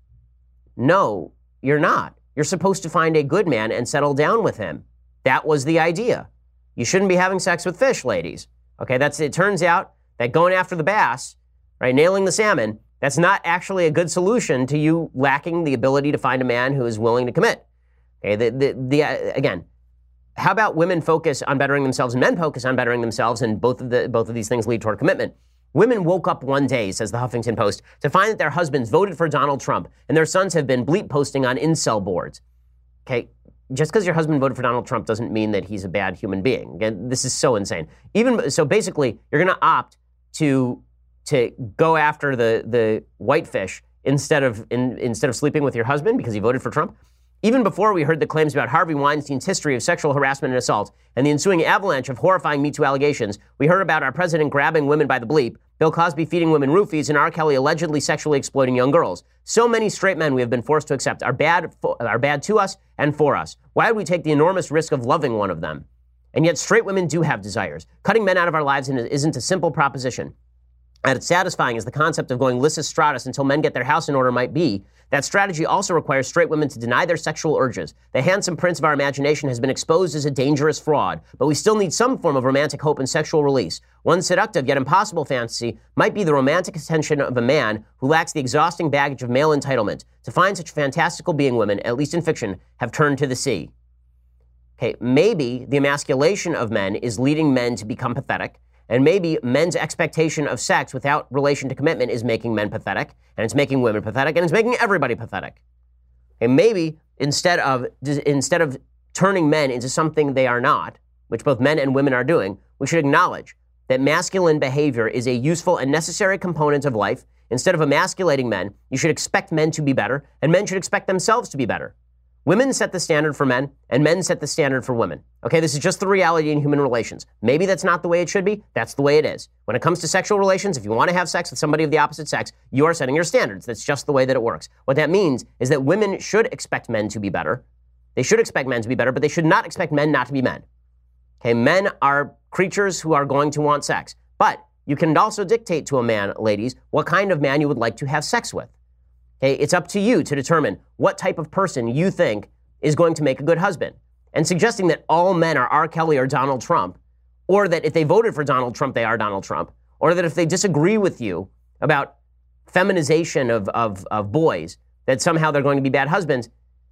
S2: No, you're not. You're supposed to find a good man and settle down with him. That was the idea. You shouldn't be having sex with fish, ladies. Okay, that's it. Turns out that going after the bass, right, nailing the salmon, that's not actually a good solution to you lacking the ability to find a man who is willing to commit. Okay, the, the, the, uh, again, how about women focus on bettering themselves and men focus on bettering themselves, and both of, the, both of these things lead toward commitment? Women woke up one day, says the Huffington Post, to find that their husbands voted for Donald Trump and their sons have been bleep posting on incel boards. Okay, just because your husband voted for Donald Trump doesn't mean that he's a bad human being. Again, this is so insane. Even so, basically, you're going to opt to to go after the the whitefish instead of in, instead of sleeping with your husband because he voted for Trump. Even before we heard the claims about Harvey Weinstein's history of sexual harassment and assault and the ensuing avalanche of horrifying Me Too allegations, we heard about our president grabbing women by the bleep, Bill Cosby feeding women roofies, and R. Kelly allegedly sexually exploiting young girls. So many straight men we have been forced to accept are bad, for, are bad to us and for us. Why would we take the enormous risk of loving one of them? And yet straight women do have desires. Cutting men out of our lives isn't a simple proposition. As satisfying as the concept of going Lysis Stratus until men get their house in order might be, that strategy also requires straight women to deny their sexual urges. The handsome prince of our imagination has been exposed as a dangerous fraud, but we still need some form of romantic hope and sexual release. One seductive yet impossible fantasy might be the romantic attention of a man who lacks the exhausting baggage of male entitlement. To find such fantastical being, women, at least in fiction, have turned to the sea. Okay, maybe the emasculation of men is leading men to become pathetic. And maybe men's expectation of sex without relation to commitment is making men pathetic, and it's making women pathetic, and it's making everybody pathetic. And maybe instead of instead of turning men into something they are not, which both men and women are doing, we should acknowledge that masculine behavior is a useful and necessary component of life. Instead of emasculating men, you should expect men to be better, and men should expect themselves to be better. Women set the standard for men, and men set the standard for women. Okay, this is just the reality in human relations. Maybe that's not the way it should be. That's the way it is. When it comes to sexual relations, if you want to have sex with somebody of the opposite sex, you are setting your standards. That's just the way that it works. What that means is that women should expect men to be better. They should expect men to be better, but they should not expect men not to be men. Okay, men are creatures who are going to want sex. But you can also dictate to a man, ladies, what kind of man you would like to have sex with. Okay, it's up to you to determine what type of person you think is going to make a good husband. And suggesting that all men are R. Kelly or Donald Trump, or that if they voted for Donald Trump, they are Donald Trump, or that if they disagree with you about feminization of, of, of boys, that somehow they're going to be bad husbands,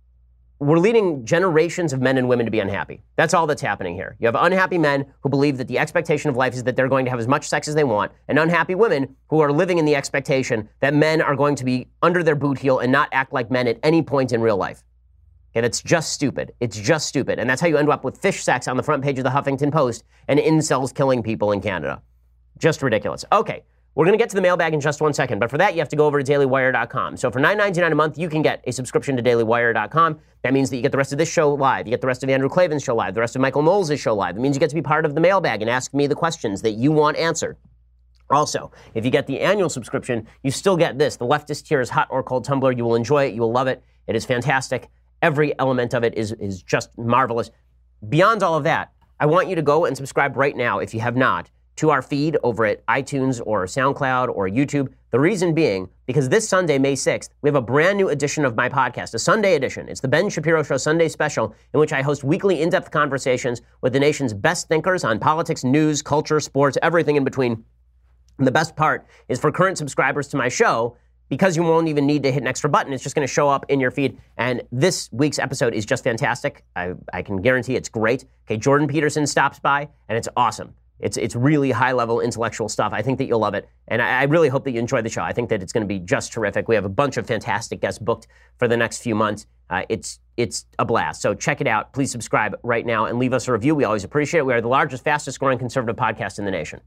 S2: we're leading generations of men and women to be unhappy. That's all that's happening here. You have unhappy men who believe that the expectation of life is that they're going to have as much sex as they want, and unhappy women who are living in the expectation that men are going to be under their boot heel and not act like men at any point in real life. And it's just stupid. It's just stupid. And that's how you end up with fish sex on the front page of the Huffington Post and incels killing people in Canada. Just ridiculous. Okay, We're going to get to the mailbag in just one second, but for that, you have to go over to daily wire dot com. So for nine ninety-nine a month, you can get a subscription to daily wire dot com. That means that you get the rest of this show live. You get the rest of Andrew Klavan's show live, the rest of Michael Knowles' show live. It means you get to be part of the mailbag and ask me the questions that you want answered. Also, if you get the annual subscription, you still get this. The Leftist tier is hot or cold tumbler. You will enjoy it. You will love it. It is fantastic. Every element of it is, is just marvelous. Beyond all of that, I want you to go and subscribe right now, if you have not, to our feed over at iTunes or SoundCloud or YouTube. The reason being, because this Sunday, May sixth, we have a brand new edition of my podcast, a Sunday edition. It's the Ben Shapiro Show Sunday Special, in which I host weekly in-depth conversations with the nation's best thinkers on politics, news, culture, sports, everything in between. And the best part is for current subscribers to my show, because you won't even need to hit an extra button, it's just going to show up in your feed. And this week's episode is just fantastic. I, I can guarantee it's great. Okay, Jordan Peterson stops by, and it's awesome. It's it's really high-level intellectual stuff. I think that you'll love it. And I, I really hope that you enjoy the show. I think that it's going to be just terrific. We have a bunch of fantastic guests booked for the next few months. Uh, it's it's a blast. So check it out. Please subscribe right now and leave us a review. We always appreciate it. We are the largest, fastest-growing conservative podcast in the nation.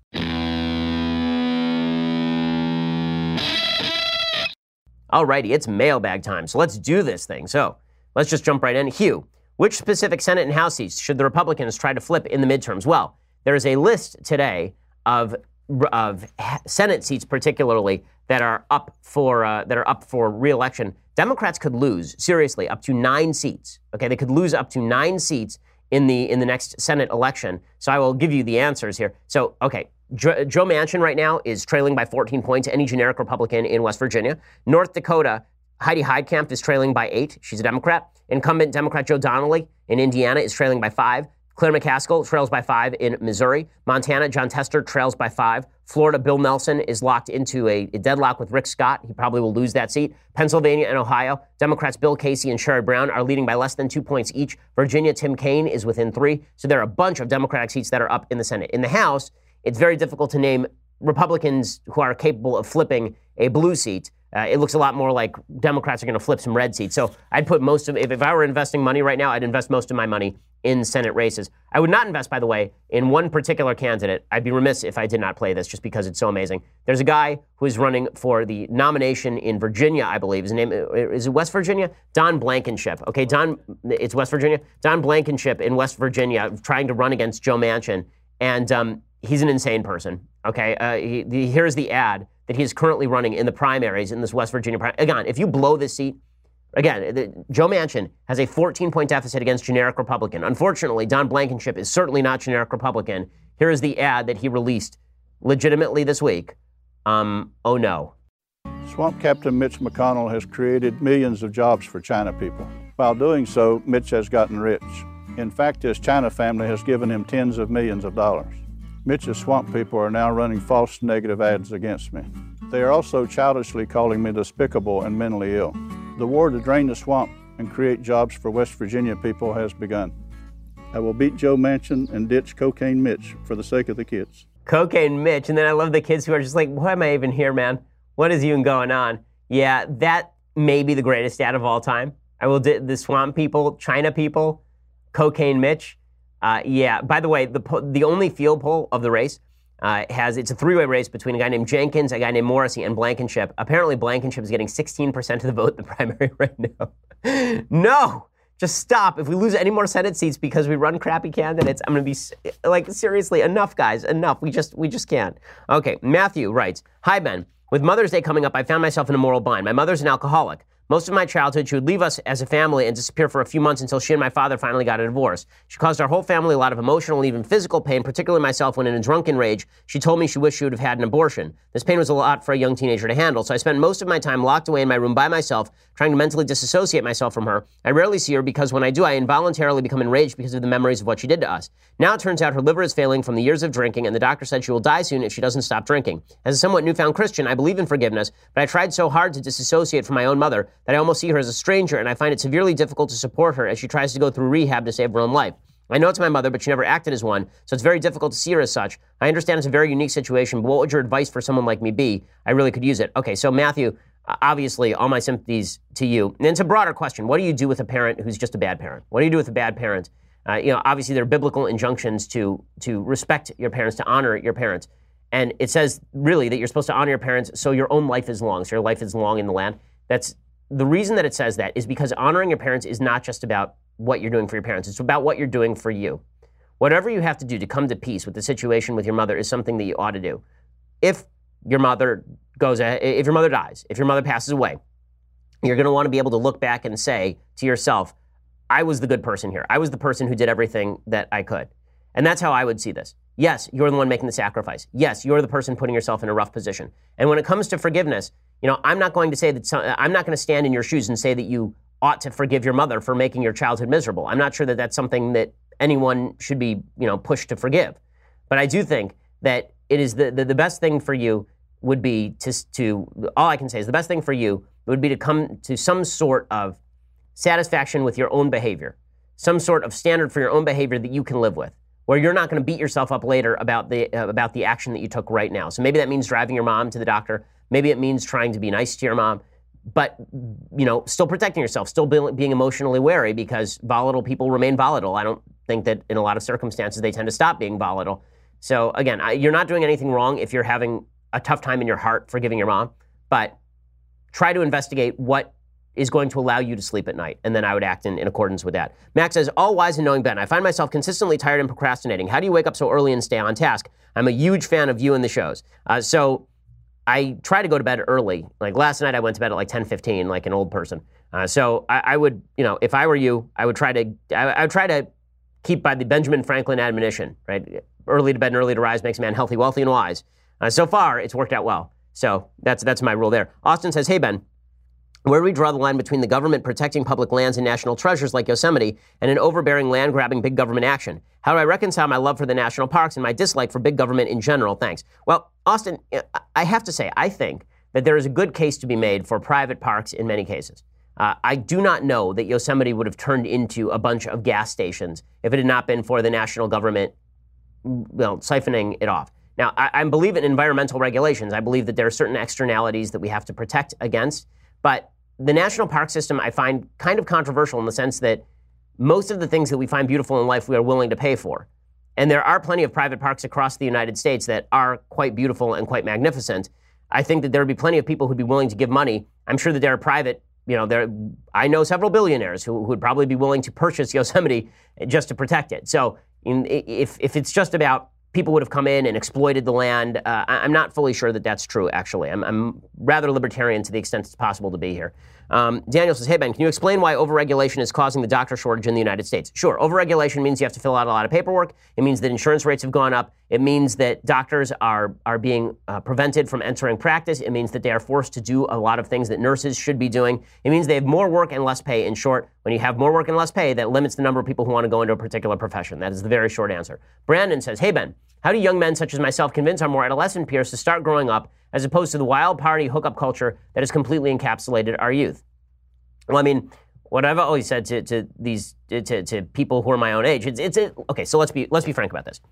S2: Alrighty, it's mailbag time. So let's do this thing. So let's just jump right in. Hugh, which specific Senate and House seats should the Republicans try to flip in the midterms? Well, there is a list today of of Senate seats, particularly that are up for uh, that are up for re-election. Democrats could lose seriously up to nine seats. Okay, they could lose up to nine seats in the in the next Senate election. So I will give you the answers here. So okay, jo- Joe Manchin right now is trailing by fourteen points any generic Republican in West Virginia. North Dakota, Heidi Heitkamp is trailing by eight. She's a Democrat. Incumbent Democrat Joe Donnelly in Indiana is trailing by five. Claire McCaskill trails by five in Missouri. Montana, John Tester trails by five. Florida, Bill Nelson is locked into a, a deadlock with Rick Scott. He probably will lose that seat. Pennsylvania and Ohio, Democrats Bill Casey and Sherrod Brown are leading by less than two points each. Virginia, Tim Kaine is within three. So there are a bunch of Democratic seats that are up in the Senate. In the House, it's very difficult to name Republicans who are capable of flipping a blue seat. Uh, it looks a lot more like Democrats are going to flip some red seats. So I'd put most of, if, if I were investing money right now, I'd invest most of my money in Senate races. I would not invest, by the way, in one particular candidate. I'd be remiss if I did not play this just because it's so amazing. There's a guy who is running for the nomination in Virginia, I believe. His name, is it West Virginia? Don Blankenship. Okay, Don, it's West Virginia. Don Blankenship in West Virginia trying to run against Joe Manchin. And um, he's an insane person. Okay, uh, he, the, here's the ad that he is currently running in the primaries in this West Virginia primary. Again, if you blow this seat, again, the, Joe Manchin has a fourteen-point deficit against generic Republican. Unfortunately, Don Blankenship is certainly not generic Republican. Here is the ad that he released legitimately this week. Um, oh no.
S9: Swamp Captain Mitch McConnell has created millions of jobs for China people. While doing so, Mitch has gotten rich. In fact, his China family has given him tens of millions of dollars. Mitch's swamp people are now running false negative ads against me. They are also childishly calling me despicable and mentally ill. The war to drain the swamp and create jobs for West Virginia people has begun. I will beat Joe Manchin and ditch Cocaine Mitch for the sake of the kids.
S2: Cocaine Mitch, and then I love the kids who are just like, why am I even here, man? What is even going on? Yeah, that may be the greatest ad of all time. I will di- the swamp people, China people, Cocaine Mitch. Uh, yeah, by the way, the po- the only field poll of the race uh, has, it's a three-way race between a guy named Jenkins, a guy named Morrissey, and Blankenship. Apparently, Blankenship is getting sixteen percent of the vote in the primary right now. No! Just stop. If we lose any more Senate seats because we run crappy candidates, I'm going to be, like, seriously, enough, guys, enough. We just, we just can't. Okay, Matthew writes, Hi, Ben. With Mother's Day coming up, I found myself in a moral bind. My mother's an alcoholic. Most of my childhood, she would leave us as a family and disappear for a few months until she and my father finally got a divorce. She caused our whole family a lot of emotional and even physical pain, particularly myself when in a drunken rage, she told me she wished she would have had an abortion. This pain was a lot for a young teenager to handle, so I spent most of my time locked away in my room by myself, trying to mentally disassociate myself from her. I rarely see her because when I do, I involuntarily become enraged because of the memories of what she did to us. Now it turns out her liver is failing from the years of drinking, and the doctor said she will die soon if she doesn't stop drinking. As a somewhat newfound Christian, I believe in forgiveness, but I tried so hard to disassociate from my own mother that I almost see her as a stranger, and I find it severely difficult to support her as she tries to go through rehab to save her own life. I know it's my mother, but she never acted as one, so it's very difficult to see her as such. I understand it's a very unique situation, but what would your advice for someone like me be? I really could use it. Okay, so Matthew, obviously, all my sympathies to you. And it's a broader question. What do you do with a parent who's just a bad parent? What do you do with a bad parent? Uh, you know, obviously, there are biblical injunctions to to respect your parents, to honor your parents. And it says really that you're supposed to honor your parents so your own life is long, so your life is long in the land. That's the reason that it says that is because honoring your parents is not just about what you're doing for your parents. It's about what you're doing for you. Whatever you have to do to come to peace with the situation with your mother is something that you ought to do. If your mother goes, if your mother dies, if your mother passes away, you're going to want to be able to look back and say to yourself, I was the good person here. I was the person who did everything that I could. And that's how I would see this. Yes, you're the one making the sacrifice. Yes, you're the person putting yourself in a rough position. And when it comes to forgiveness, you know, I'm not going to say that some, I'm not going to stand in your shoes and say that you ought to forgive your mother for making your childhood miserable. I'm not sure that that's something that anyone should be, you know, pushed to forgive. But I do think that it is the, the, the best thing for you would be to, to, all I can say is the best thing for you would be to come to some sort of satisfaction with your own behavior, some sort of standard for your own behavior that you can live with, where you're not going to beat yourself up later about the uh, about the action that you took right now. So maybe that means driving your mom to the doctor. Maybe it means trying to be nice to your mom, but, you know, still protecting yourself, still be, being emotionally wary because volatile people remain volatile. I don't think that in a lot of circumstances they tend to stop being volatile. So again, I, you're not doing anything wrong if you're having a tough time in your heart forgiving your mom, but try to investigate what is going to allow you to sleep at night, and then I would act in, in accordance with that. Max says, all wise and knowing Ben, I find myself consistently tired and procrastinating. How do you wake up so early and stay on task? I'm a huge fan of you and the shows. Uh, so I try to go to bed early. Like last night I went to bed at like ten fifteen, like an old person. Uh, so I, I would, you know, if I were you, I would try to, I, I would try to keep by the Benjamin Franklin admonition, right? Early to bed and early to rise makes a man healthy, wealthy, and wise. Uh, so far, it's worked out well. So that's that's my rule there. Austin says, hey, Ben, where do we draw the line between the government protecting public lands and national treasures like Yosemite and an overbearing land-grabbing big government action? How do I reconcile my love for the national parks and my dislike for big government in general? Thanks. Well, Austin, I have to say, I think that there is a good case to be made for private parks in many cases. Uh, I do not know that Yosemite would have turned into a bunch of gas stations if it had not been for the national government, well, siphoning it off. Now, I, I believe in environmental regulations. I believe that there are certain externalities that we have to protect against. But the national park system I find kind of controversial in the sense that most of the things that we find beautiful in life we are willing to pay for. And there are plenty of private parks across the United States that are quite beautiful and quite magnificent. I think that there would be plenty of people who'd be willing to give money. I'm sure that there are private, you know, there. I know several billionaires who, who would probably be willing to purchase Yosemite just to protect it. So in, if if it's just about people would have come in and exploited the land, uh, I'm not fully sure that that's true, actually. I'm, I'm rather libertarian to the extent it's possible to be here. Um, Daniel says, hey, Ben, can you explain why overregulation is causing the doctor shortage in the United States? Sure. Overregulation means you have to fill out a lot of paperwork. It means that insurance rates have gone up. It means that doctors are, are being uh, prevented from entering practice. It means that they are forced to do a lot of things that nurses should be doing. It means they have more work and less pay. In short, when you have more work and less pay, that limits the number of people who want to go into a particular profession. That is the very short answer. Brandon says, hey, Ben, how do young men such as myself convince our more adolescent peers to start growing up as opposed to the wild party hookup culture that has completely encapsulated our youth? Well, I mean, what I've always said to, to these to, to people who are my own age, it's it's a, okay. So let's be let's be frank about this.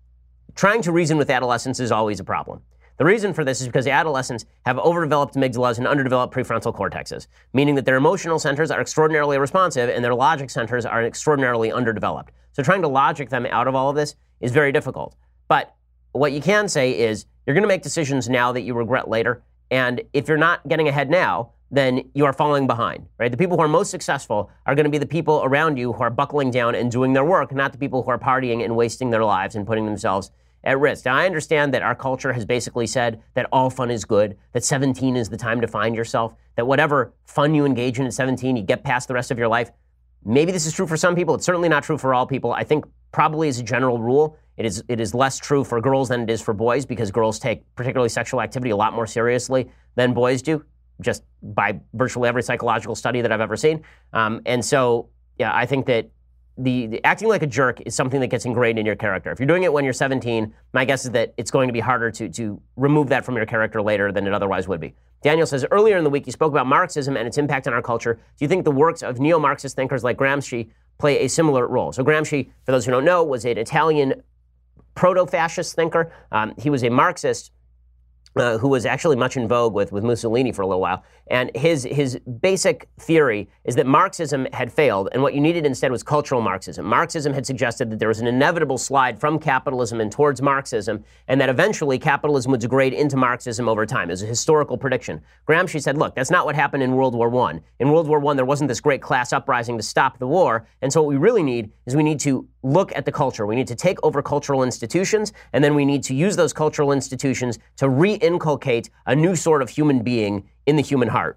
S2: Trying to reason with adolescents is always a problem. The reason for this is because adolescents have overdeveloped amygdalas and underdeveloped prefrontal cortexes, meaning that their emotional centers are extraordinarily responsive and their logic centers are extraordinarily underdeveloped. So trying to logic them out of all of this is very difficult. But what you can say is you're going to make decisions now that you regret later. And if you're not getting ahead now, then you are falling behind, right? The people who are most successful are going to be the people around you who are buckling down and doing their work, not the people who are partying and wasting their lives and putting themselves at risk. Now, I understand that our culture has basically said that all fun is good, that seventeen is the time to find yourself, that whatever fun you engage in at seventeen, you get past the rest of your life. Maybe this is true for some people. It's certainly not true for all people. I think probably as a general rule, it is it is less true for girls than it is for boys because girls take particularly sexual activity a lot more seriously than boys do, just by virtually every psychological study that I've ever seen. Um, and so, yeah, I think that the, the acting like a jerk is something that gets ingrained in your character. If you're doing it when you're seventeen, my guess is that it's going to be harder to, to remove that from your character later than it otherwise would be. Daniel says, earlier in the week, you spoke about Marxism and its impact on our culture. Do you think the works of neo-Marxist thinkers like Gramsci play a similar role? So Gramsci, for those who don't know, was an Italian proto-fascist thinker. Um, he was a Marxist Uh, who was actually much in vogue with, with Mussolini for a little while. And his his basic theory is that Marxism had failed, and what you needed instead was cultural Marxism. Marxism had suggested that there was an inevitable slide from capitalism and towards Marxism, and that eventually capitalism would degrade into Marxism over time. It was a historical prediction. Gramsci said, look, that's not what happened in World War One. In World War One, there wasn't this great class uprising to stop the war, and so what we really need is we need to look at the culture. We need to take over cultural institutions, and then we need to use those cultural institutions to re-inculcate a new sort of human being in the human heart.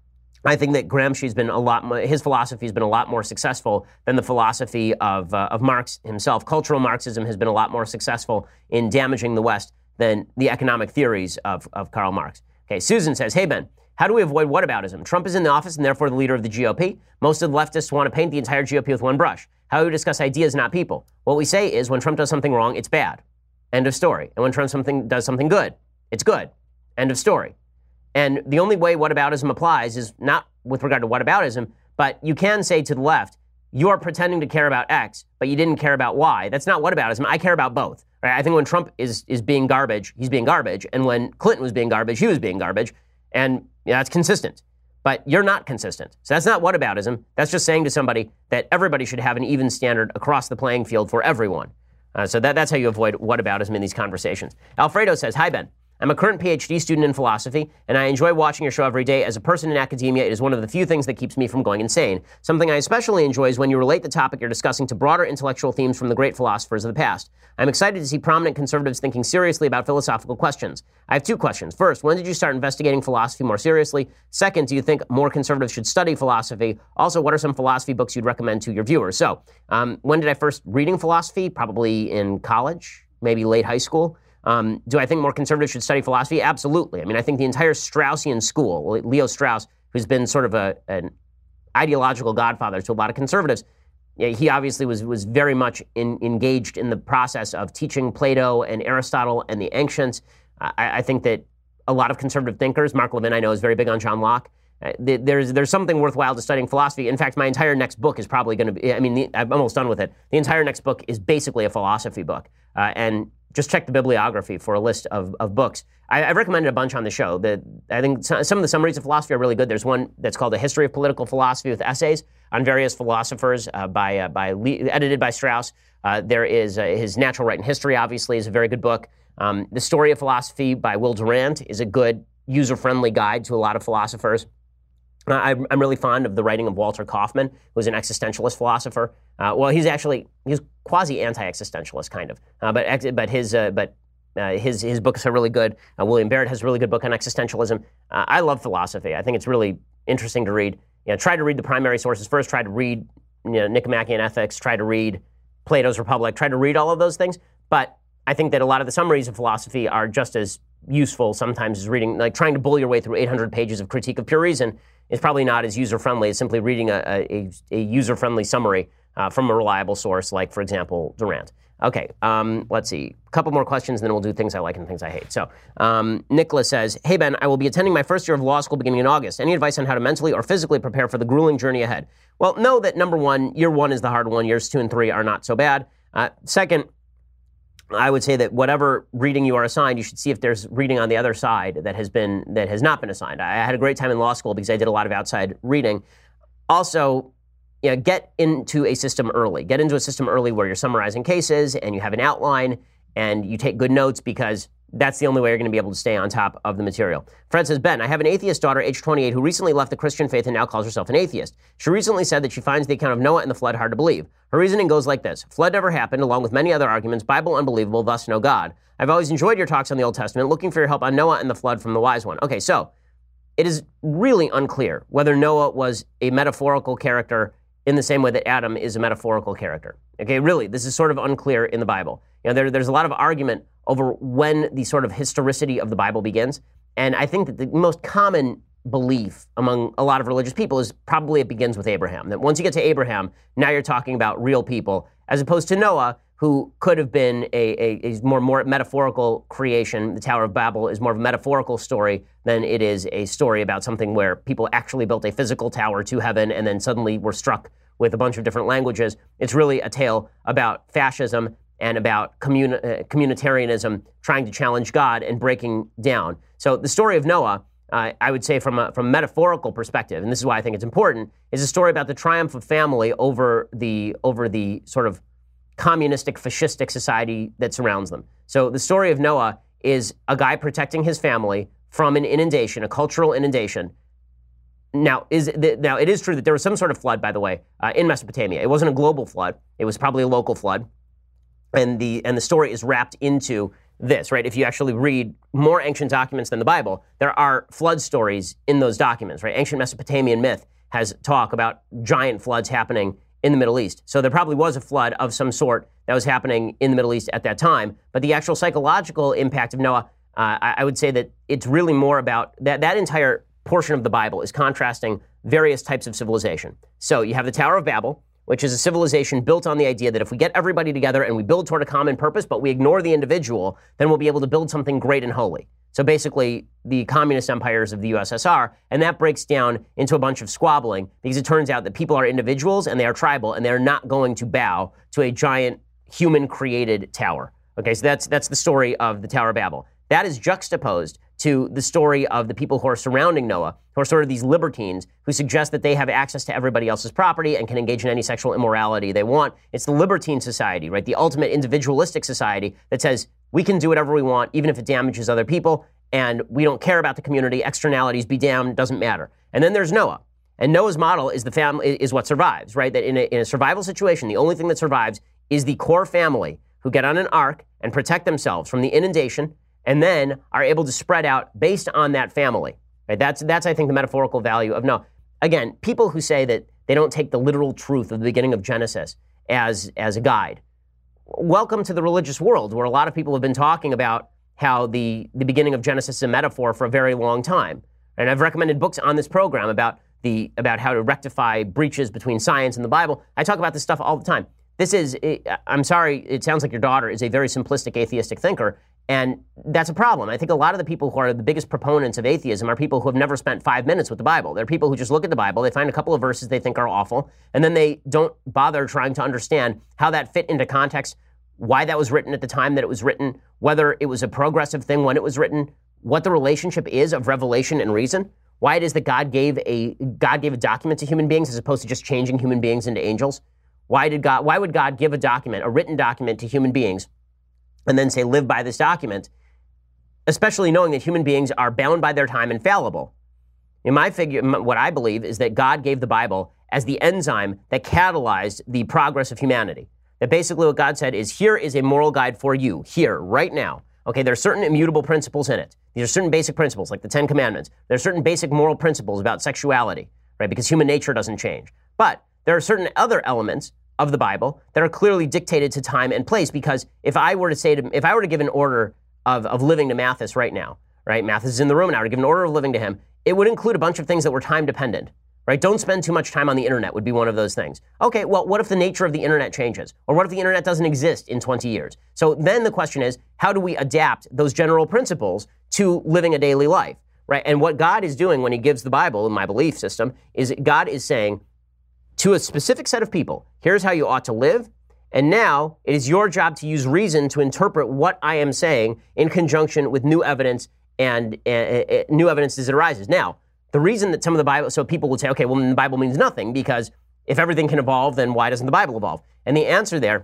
S2: I think that Gramsci's been a lot more, his philosophy has been a lot more successful than the philosophy of, uh, of Marx himself. Cultural Marxism has been a lot more successful in damaging the West than the economic theories of, of Karl Marx. Okay, Susan says, hey, Ben, how do we avoid whataboutism? Trump is in the office and therefore the leader of the G O P. Most of the leftists want to paint the entire G O P with one brush. How do we discuss ideas, not people? What we say is when Trump does something wrong, it's bad. End of story. And when Trump something does something good, it's good. End of story. And the only way whataboutism applies is not with regard to whataboutism, but you can say to the left, you're pretending to care about X, but you didn't care about Y. That's not whataboutism. I care about both. Right? I think when Trump is is being garbage, he's being garbage. And when Clinton was being garbage, he was being garbage. And yeah, that's consistent. But you're not consistent. So that's not whataboutism. That's just saying to somebody that everybody should have an even standard across the playing field for everyone. Uh, so that, that's how you avoid whataboutism in these conversations. Alfredo says, hi, Ben. I'm a current P H D student in philosophy, and I enjoy watching your show every day. As a person in academia, it is one of the few things that keeps me from going insane. Something I especially enjoy is when you relate the topic you're discussing to broader intellectual themes from the great philosophers of the past. I'm excited to see prominent conservatives thinking seriously about philosophical questions. I have two questions. First, when did you start investigating philosophy more seriously? Second, do you think more conservatives should study philosophy? Also, what are some philosophy books you'd recommend to your viewers? So, um, when did I first reading philosophy? Probably in college, maybe late high school. Um, do I think more conservatives should study philosophy? Absolutely. I mean, I think the entire Straussian school, Leo Strauss, who's been sort of a, an ideological godfather to a lot of conservatives, he obviously was was very much in, engaged in the process of teaching Plato and Aristotle and the ancients. I, I think that a lot of conservative thinkers, Mark Levin, I know, is very big on John Locke. Uh, there's there's something worthwhile to studying philosophy. In fact, my entire next book is probably going to be, I mean, the, I'm almost done with it. The entire next book is basically a philosophy book. Uh, and just check the bibliography for a list of, of books. I, I've recommended a bunch on the show. The, I think some of the summaries of philosophy are really good. There's one that's called A History of Political Philosophy with essays on various philosophers uh, by uh, by edited by Strauss. Uh, there is uh, his Natural Right and History, obviously, is a very good book. Um, the Story of Philosophy by Will Durant is a good user-friendly guide to a lot of philosophers. Uh, I'm, I'm really fond of the writing of Walter Kaufman, who's an existentialist philosopher. Uh, well, he's actually he's quasi-anti-existentialist, kind of. Uh, but but his uh, but uh, his his books are really good. Uh, William Barrett has a really good book on existentialism. Uh, I love philosophy. I think it's really interesting to read. You know, try to read the primary sources first. Try to read you know, Nicomachean Ethics. Try to read Plato's Republic. Try to read all of those things. But I think that a lot of the summaries of philosophy are just as useful sometimes as reading, like trying to bull your way through eight hundred pages of Critique of Pure Reason is probably not as user-friendly as simply reading a, a, a user-friendly summary uh, from a reliable source, like, for example, Durant. Okay, um, let's see. A couple more questions, and then we'll do things I like and things I hate. So, um, Nicholas says, hey, Ben, I will be attending my first year of law school beginning in August. Any advice on how to mentally or physically prepare for the grueling journey ahead? Well, know that, number one, year one is the hard one. Years two and three are not so bad. Uh, second, I would say that whatever reading you are assigned, you should see if there's reading on the other side that has been that has not been assigned. I had a great time in law school because I did a lot of outside reading. Also, you know, get into a system early. Get into a system early where you're summarizing cases and you have an outline and you take good notes because that's the only way you're going to be able to stay on top of the material. Fred says, Ben, I have an atheist daughter, age twenty-eight, who recently left the Christian faith and now calls herself an atheist. She recently said that she finds the account of Noah and the flood hard to believe. Her reasoning goes like this. Flood never happened, along with many other arguments. Bible unbelievable, thus no God. I've always enjoyed your talks on the Old Testament, looking for your help on Noah and the flood from the wise one. Okay, so it is really unclear whether Noah was a metaphorical character in the same way that Adam is a metaphorical character. Okay, really, this is sort of unclear in the Bible. You know, there, there's a lot of argument over when the sort of historicity of the Bible begins. And I think that the most common belief among a lot of religious people is probably it begins with Abraham. That once you get to Abraham, now you're talking about real people, as opposed to Noah, who could have been a, a, a more, more metaphorical creation. The Tower of Babel is more of a metaphorical story than it is a story about something where people actually built a physical tower to heaven and then suddenly were struck with a bunch of different languages. It's really a tale about fascism and about communi- uh, communitarianism trying to challenge God and breaking down. So the story of Noah, uh, I would say from a, from a metaphorical perspective, and this is why I think it's important, is a story about the triumph of family over the over the sort of communistic, fascistic society that surrounds them. So the story of Noah is a guy protecting his family from an inundation, a cultural inundation. Now, is the, now it is true that there was some sort of flood, by the way, uh, in Mesopotamia. It wasn't a global flood. It was probably a local flood. And the and the story is wrapped into this, right? If you actually read more ancient documents than the Bible, there are flood stories in those documents, right? Ancient Mesopotamian myth has talk about giant floods happening in the Middle East. So there probably was a flood of some sort that was happening in the Middle East at that time. But the actual psychological impact of Noah, uh, I, I would say that it's really more about that that entire portion of the Bible is contrasting various types of civilization. So you have the Tower of Babel, which is a civilization built on the idea that if we get everybody together and we build toward a common purpose, but we ignore the individual, then we'll be able to build something great and holy. So basically, the communist empires of the U S S R, and that breaks down into a bunch of squabbling because it turns out that people are individuals and they are tribal and they're not going to bow to a giant human-created tower. Okay, so that's that's the story of the Tower of Babel. That is juxtaposed to the story of the people who are surrounding Noah, who are sort of these libertines who suggest that they have access to everybody else's property and can engage in any sexual immorality they want. It's the libertine society, right? The ultimate individualistic society that says we can do whatever we want, even if it damages other people, and we don't care about the community. Externalities be damned, doesn't matter. And then there's Noah. And Noah's model is the family is what survives, right? That in a, in a survival situation, the only thing that survives is the core family who get on an ark and protect themselves from the inundation and then are able to spread out based on that family. Right? That's, that's I think, the metaphorical value of Noah. Again, people who say that they don't take the literal truth of the beginning of Genesis as, as a guide, welcome to the religious world, where a lot of people have been talking about how the, the beginning of Genesis is a metaphor for a very long time. And I've recommended books on this program about, the, about how to rectify breaches between science and the Bible. I talk about this stuff all the time. This is, I'm sorry, it sounds like your daughter is a very simplistic atheistic thinker, and that's a problem. I think a lot of the people who are the biggest proponents of atheism are people who have never spent five minutes with the Bible. They're people who just look at the Bible, they find a couple of verses they think are awful, and then they don't bother trying to understand how that fit into context, why that was written at the time that it was written, whether it was a progressive thing when it was written, what the relationship is of revelation and reason, why it is that God gave a God gave a document to human beings as opposed to just changing human beings into angels. Why did God? Why would God give a document, a written document, to human beings, and then say, live by this document, especially knowing that human beings are bound by their time and fallible? In my figure, what I believe is that God gave the Bible as the enzyme that catalyzed the progress of humanity. That basically what God said is, here is a moral guide for you, here, right now. Okay, there are certain immutable principles in it. These are certain basic principles, like the Ten Commandments. There are certain basic moral principles about sexuality, right? Because human nature doesn't change. But there are certain other elements of the Bible that are clearly dictated to time and place, because if I were to say to, if I were to give an order of, of living to Mathis right now, right? Mathis is in the room, and I were to give an order of living to him, it would include a bunch of things that were time dependent, right? Don't spend too much time on the internet would be one of those things. Okay, well, what if the nature of the internet changes? Or what if the internet doesn't exist in twenty years? So then the question is, how do we adapt those general principles to living a daily life, right? And what God is doing when he gives the Bible, in my belief system, is God is saying, to a specific set of people, here's how you ought to live, and now it is your job to use reason to interpret what I am saying in conjunction with new evidence and uh, uh, new evidence as it arises. Now, the reason that some of the Bible, so people would say, okay, well, then the Bible means nothing, because if everything can evolve, then why doesn't the Bible evolve? And the answer there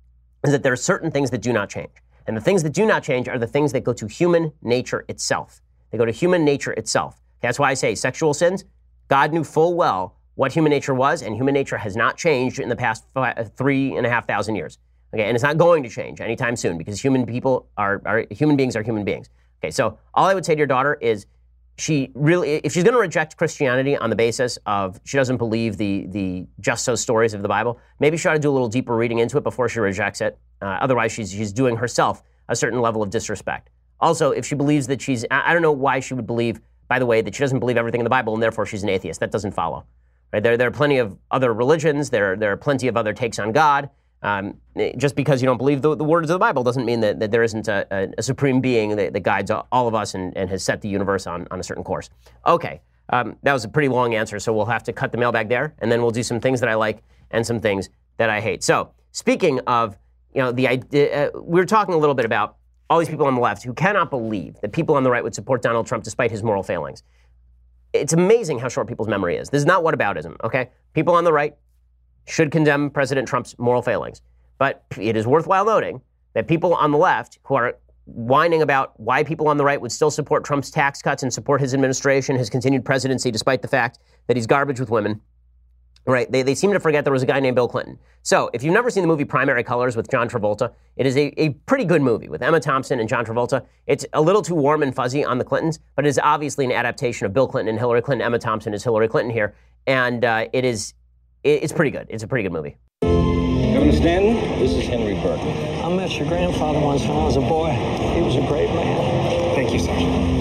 S2: is that there are certain things that do not change. And the things that do not change are the things that go to human nature itself. They go to human nature itself. That's why I say sexual sins, God knew full well what human nature was, and human nature has not changed in the past five, three and a half thousand years. Okay, and it's not going to change anytime soon, because human people are, are human beings are human beings. Okay, so all I would say to your daughter is, she really, if she's going to reject Christianity on the basis of she doesn't believe the the just so stories of the Bible, maybe she ought to do a little deeper reading into it before she rejects it. Uh, otherwise, she's she's doing herself a certain level of disrespect. Also, if she believes that she's, I don't know why she would believe, by the way, that she doesn't believe everything in the Bible and therefore she's an atheist. That doesn't follow. Right? There, there are plenty of other religions. There, there are plenty of other takes on God. Um, just because you don't believe the, the words of the Bible doesn't mean that, that there isn't a, a, a supreme being that, that guides all of us and, and has set the universe on, on a certain course. Okay, um, that was a pretty long answer, so we'll have to cut the mailbag there, and then we'll do some things that I like and some things that I hate. So, speaking of you know, the idea, uh, we were talking a little bit about all these people on the left who cannot believe that people on the right would support Donald Trump despite his moral failings. It's amazing how short people's memory is. This is not whataboutism, okay? People on the right should condemn President Trump's moral failings. But it is worthwhile noting that people on the left who are whining about why people on the right would still support Trump's tax cuts and support his administration, his continued presidency, despite the fact that he's garbage with women, right? They, they seem to forget there was a guy named Bill Clinton. So if you've never seen the movie Primary Colors with John Travolta, it is a, a pretty good movie with Emma Thompson and John Travolta. It's a little too warm and fuzzy on the Clintons, but it is obviously an adaptation of Bill Clinton and Hillary Clinton. Emma Thompson is Hillary Clinton here. And uh, it is, it, it's pretty good. It's a pretty good movie.
S10: Governor Stanton, this is Henry Burton.
S11: I met your grandfather once when I was a boy. He was a great man.
S10: Thank you, sir.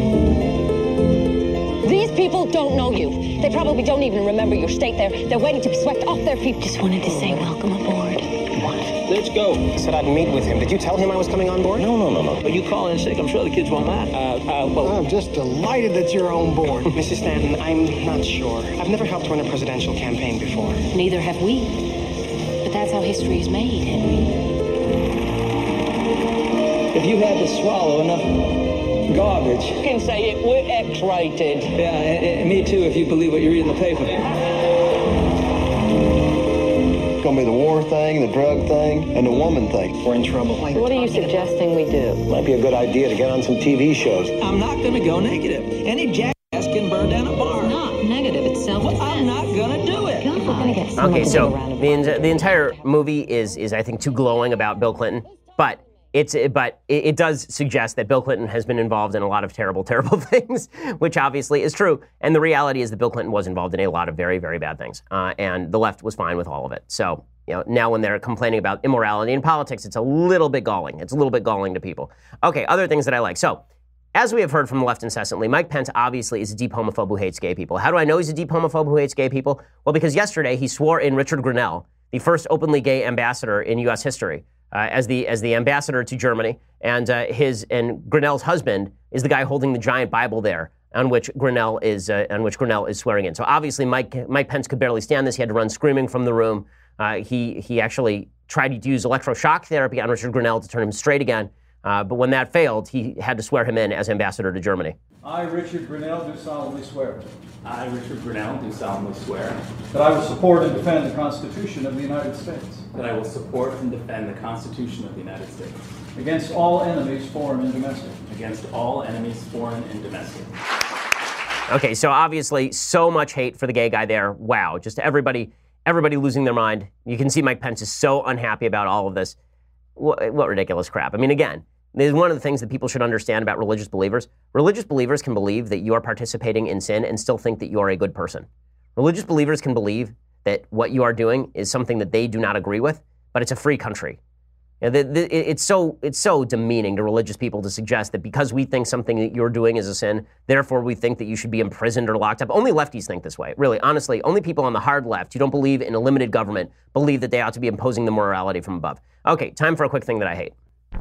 S12: These people don't know you. They probably don't even remember your state. They're, they're waiting to be swept off their feet.
S13: Just wanted to say welcome aboard.
S10: What? Let's go. I said I'd meet with him. Did you tell him I was coming on board?
S11: No, no, no, no. But you call in sick. I'm sure the kids won't mind.
S10: Uh, uh, well,
S14: I'm just delighted that you're on board.
S10: Missus Stanton, I'm not sure. I've never helped run a presidential campaign before.
S13: Neither have we. But that's how history is made, Henry.
S11: If you had to swallow enough garbage.
S12: You can say it, we're X-rated.
S11: Yeah, and, and me too, if you believe what you read in the paper.
S14: It's going to be the war thing, the drug thing, and the woman thing.
S10: We're in trouble.
S12: What are you suggesting we do?
S10: Might be a good idea to get on some T V shows.
S11: I'm not going to go negative. Any jackass can burn down a bar.
S13: Not negative, it's self-defense.
S11: Well, I'm not going to do it.
S2: Okay, so the, the entire movie is, is, I think, too glowing about Bill Clinton, but It's, but it, it does suggest that Bill Clinton has been involved in a lot of terrible, terrible things, which obviously is true. And the reality is that Bill Clinton was involved in a lot of very, very bad things. Uh, and the left was fine with all of it. So, you know, now when they're complaining about immorality in politics, it's a little bit galling. It's a little bit galling to people. Okay, other things that I like. So, as we have heard from the left incessantly, Mike Pence obviously is a deep homophobe who hates gay people. How do I know he's a deep homophobe who hates gay people? Well, because yesterday he swore in Richard Grenell, the first openly gay ambassador in U S history, Uh, as the as the ambassador to Germany, and uh, his and Grenell's husband is the guy holding the giant Bible there, on which Grenell is uh, on which Grenell is swearing in. So obviously, Mike Mike Pence could barely stand this. He had to run screaming from the room. Uh, he he actually tried to use electroshock therapy on Richard Grenell to turn him straight again. Uh, but when that failed, he had to swear him in as ambassador to Germany.
S9: I, Richard Grenell, do solemnly swear.
S15: I, Richard Grenell, do solemnly swear.
S9: That I will support and defend the Constitution of the United States.
S15: That I will support and defend the Constitution of the United States.
S9: Against all enemies, foreign and domestic.
S15: Against all enemies, foreign and domestic.
S2: Okay, so obviously so much hate for the gay guy there. Wow, just everybody, everybody losing their mind. You can see Mike Pence is so unhappy about all of this. What, what ridiculous crap. I mean, again, this is one of the things that people should understand about religious believers. Religious believers can believe that you are participating in sin and still think that you are a good person. Religious believers can believe that what you are doing is something that they do not agree with, but it's a free country. You know, the, the, it's so it's so demeaning to religious people to suggest that because we think something that you're doing is a sin, therefore we think that you should be imprisoned or locked up. Only lefties think this way. Really, honestly, only people on the hard left who don't believe in a limited government believe that they ought to be imposing the morality from above. Okay, time for a quick thing that I hate.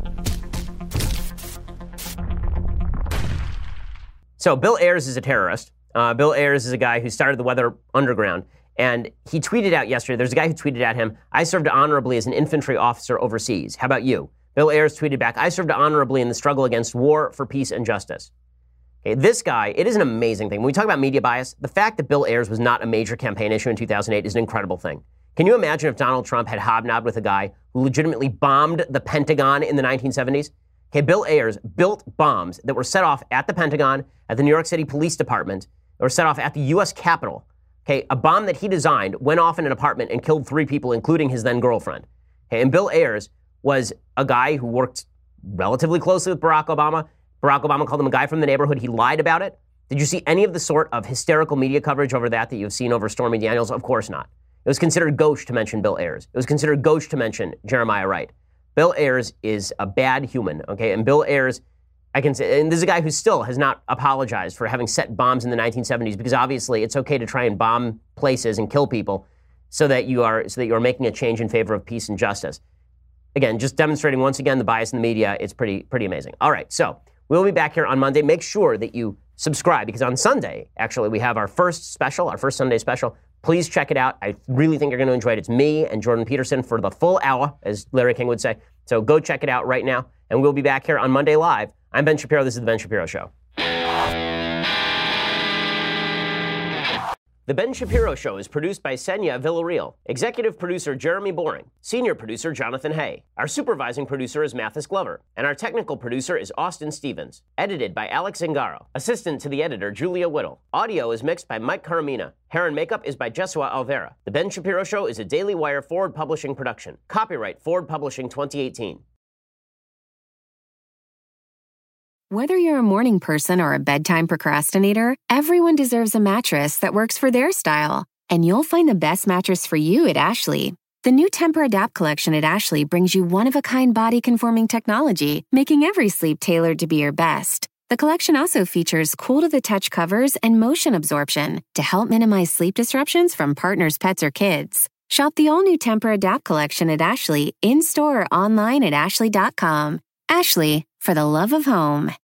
S2: So Bill Ayers is a terrorist. Uh, Bill Ayers is a guy who started the Weather Underground. And he tweeted out yesterday, there's a guy who tweeted at him, I served honorably as an infantry officer overseas. How about you? Bill Ayers tweeted back, I served honorably in the struggle against war for peace and justice. Okay, this guy, it is an amazing thing. When we talk about media bias, the fact that Bill Ayers was not a major campaign issue in two thousand eight is an incredible thing. Can you imagine if Donald Trump had hobnobbed with a guy who legitimately bombed the Pentagon in the nineteen seventies? Okay, Bill Ayers built bombs that were set off at the Pentagon, at the New York City Police Department, that were set off at the U S Capitol. Okay, a bomb that he designed went off in an apartment and killed three people, including his then girlfriend. Okay, and Bill Ayers was a guy who worked relatively closely with Barack Obama. Barack Obama called him a guy from the neighborhood. He lied about it. Did you see any of the sort of hysterical media coverage over that that you've seen over Stormy Daniels? Of course not. It was considered gauche to mention Bill Ayers. It was considered gauche to mention Jeremiah Wright. Bill Ayers is a bad human, okay? And Bill Ayers, I can say, and this is a guy who still has not apologized for having set bombs in the nineteen seventies, because obviously it's okay to try and bomb places and kill people so that you are so that you are making a change in favor of peace and justice. Again, just demonstrating once again the bias in the media. It's pretty pretty amazing. All right, so we'll be back here on Monday. Make sure that you subscribe, because on Sunday, actually, we have our first special, our first Sunday special. Please check it out. I really think you're going to enjoy it. It's me and Jordan Peterson for the full hour, as Larry King would say. So go check it out right now, and we'll be back here on Monday Live. I'm Ben Shapiro. This is The Ben Shapiro Show. The Ben Shapiro Show is produced by Senya Villarreal, executive producer Jeremy Boring, senior producer Jonathan Hay. Our supervising producer is Mathis Glover, and our technical producer is Austin Stevens. Edited by Alex Zingaro. Assistant to the editor Julia Whittle. Audio is mixed by Mike Caramina. Hair and makeup is by Jesua Alvera. The Ben Shapiro Show is a Daily Wire Forward Publishing production. Copyright Forward Publishing twenty eighteen.
S1: Whether you're a morning person or a bedtime procrastinator, everyone deserves a mattress that works for their style. And you'll find the best mattress for you at Ashley. The new Tempur-Adapt collection at Ashley brings you one-of-a-kind body-conforming technology, making every sleep tailored to be your best. The collection also features cool-to-the-touch covers and motion absorption to help minimize sleep disruptions from partners, pets, or kids. Shop the all-new Tempur-Adapt collection at Ashley, in-store or online at ashley dot com. Ashley, for the love of home.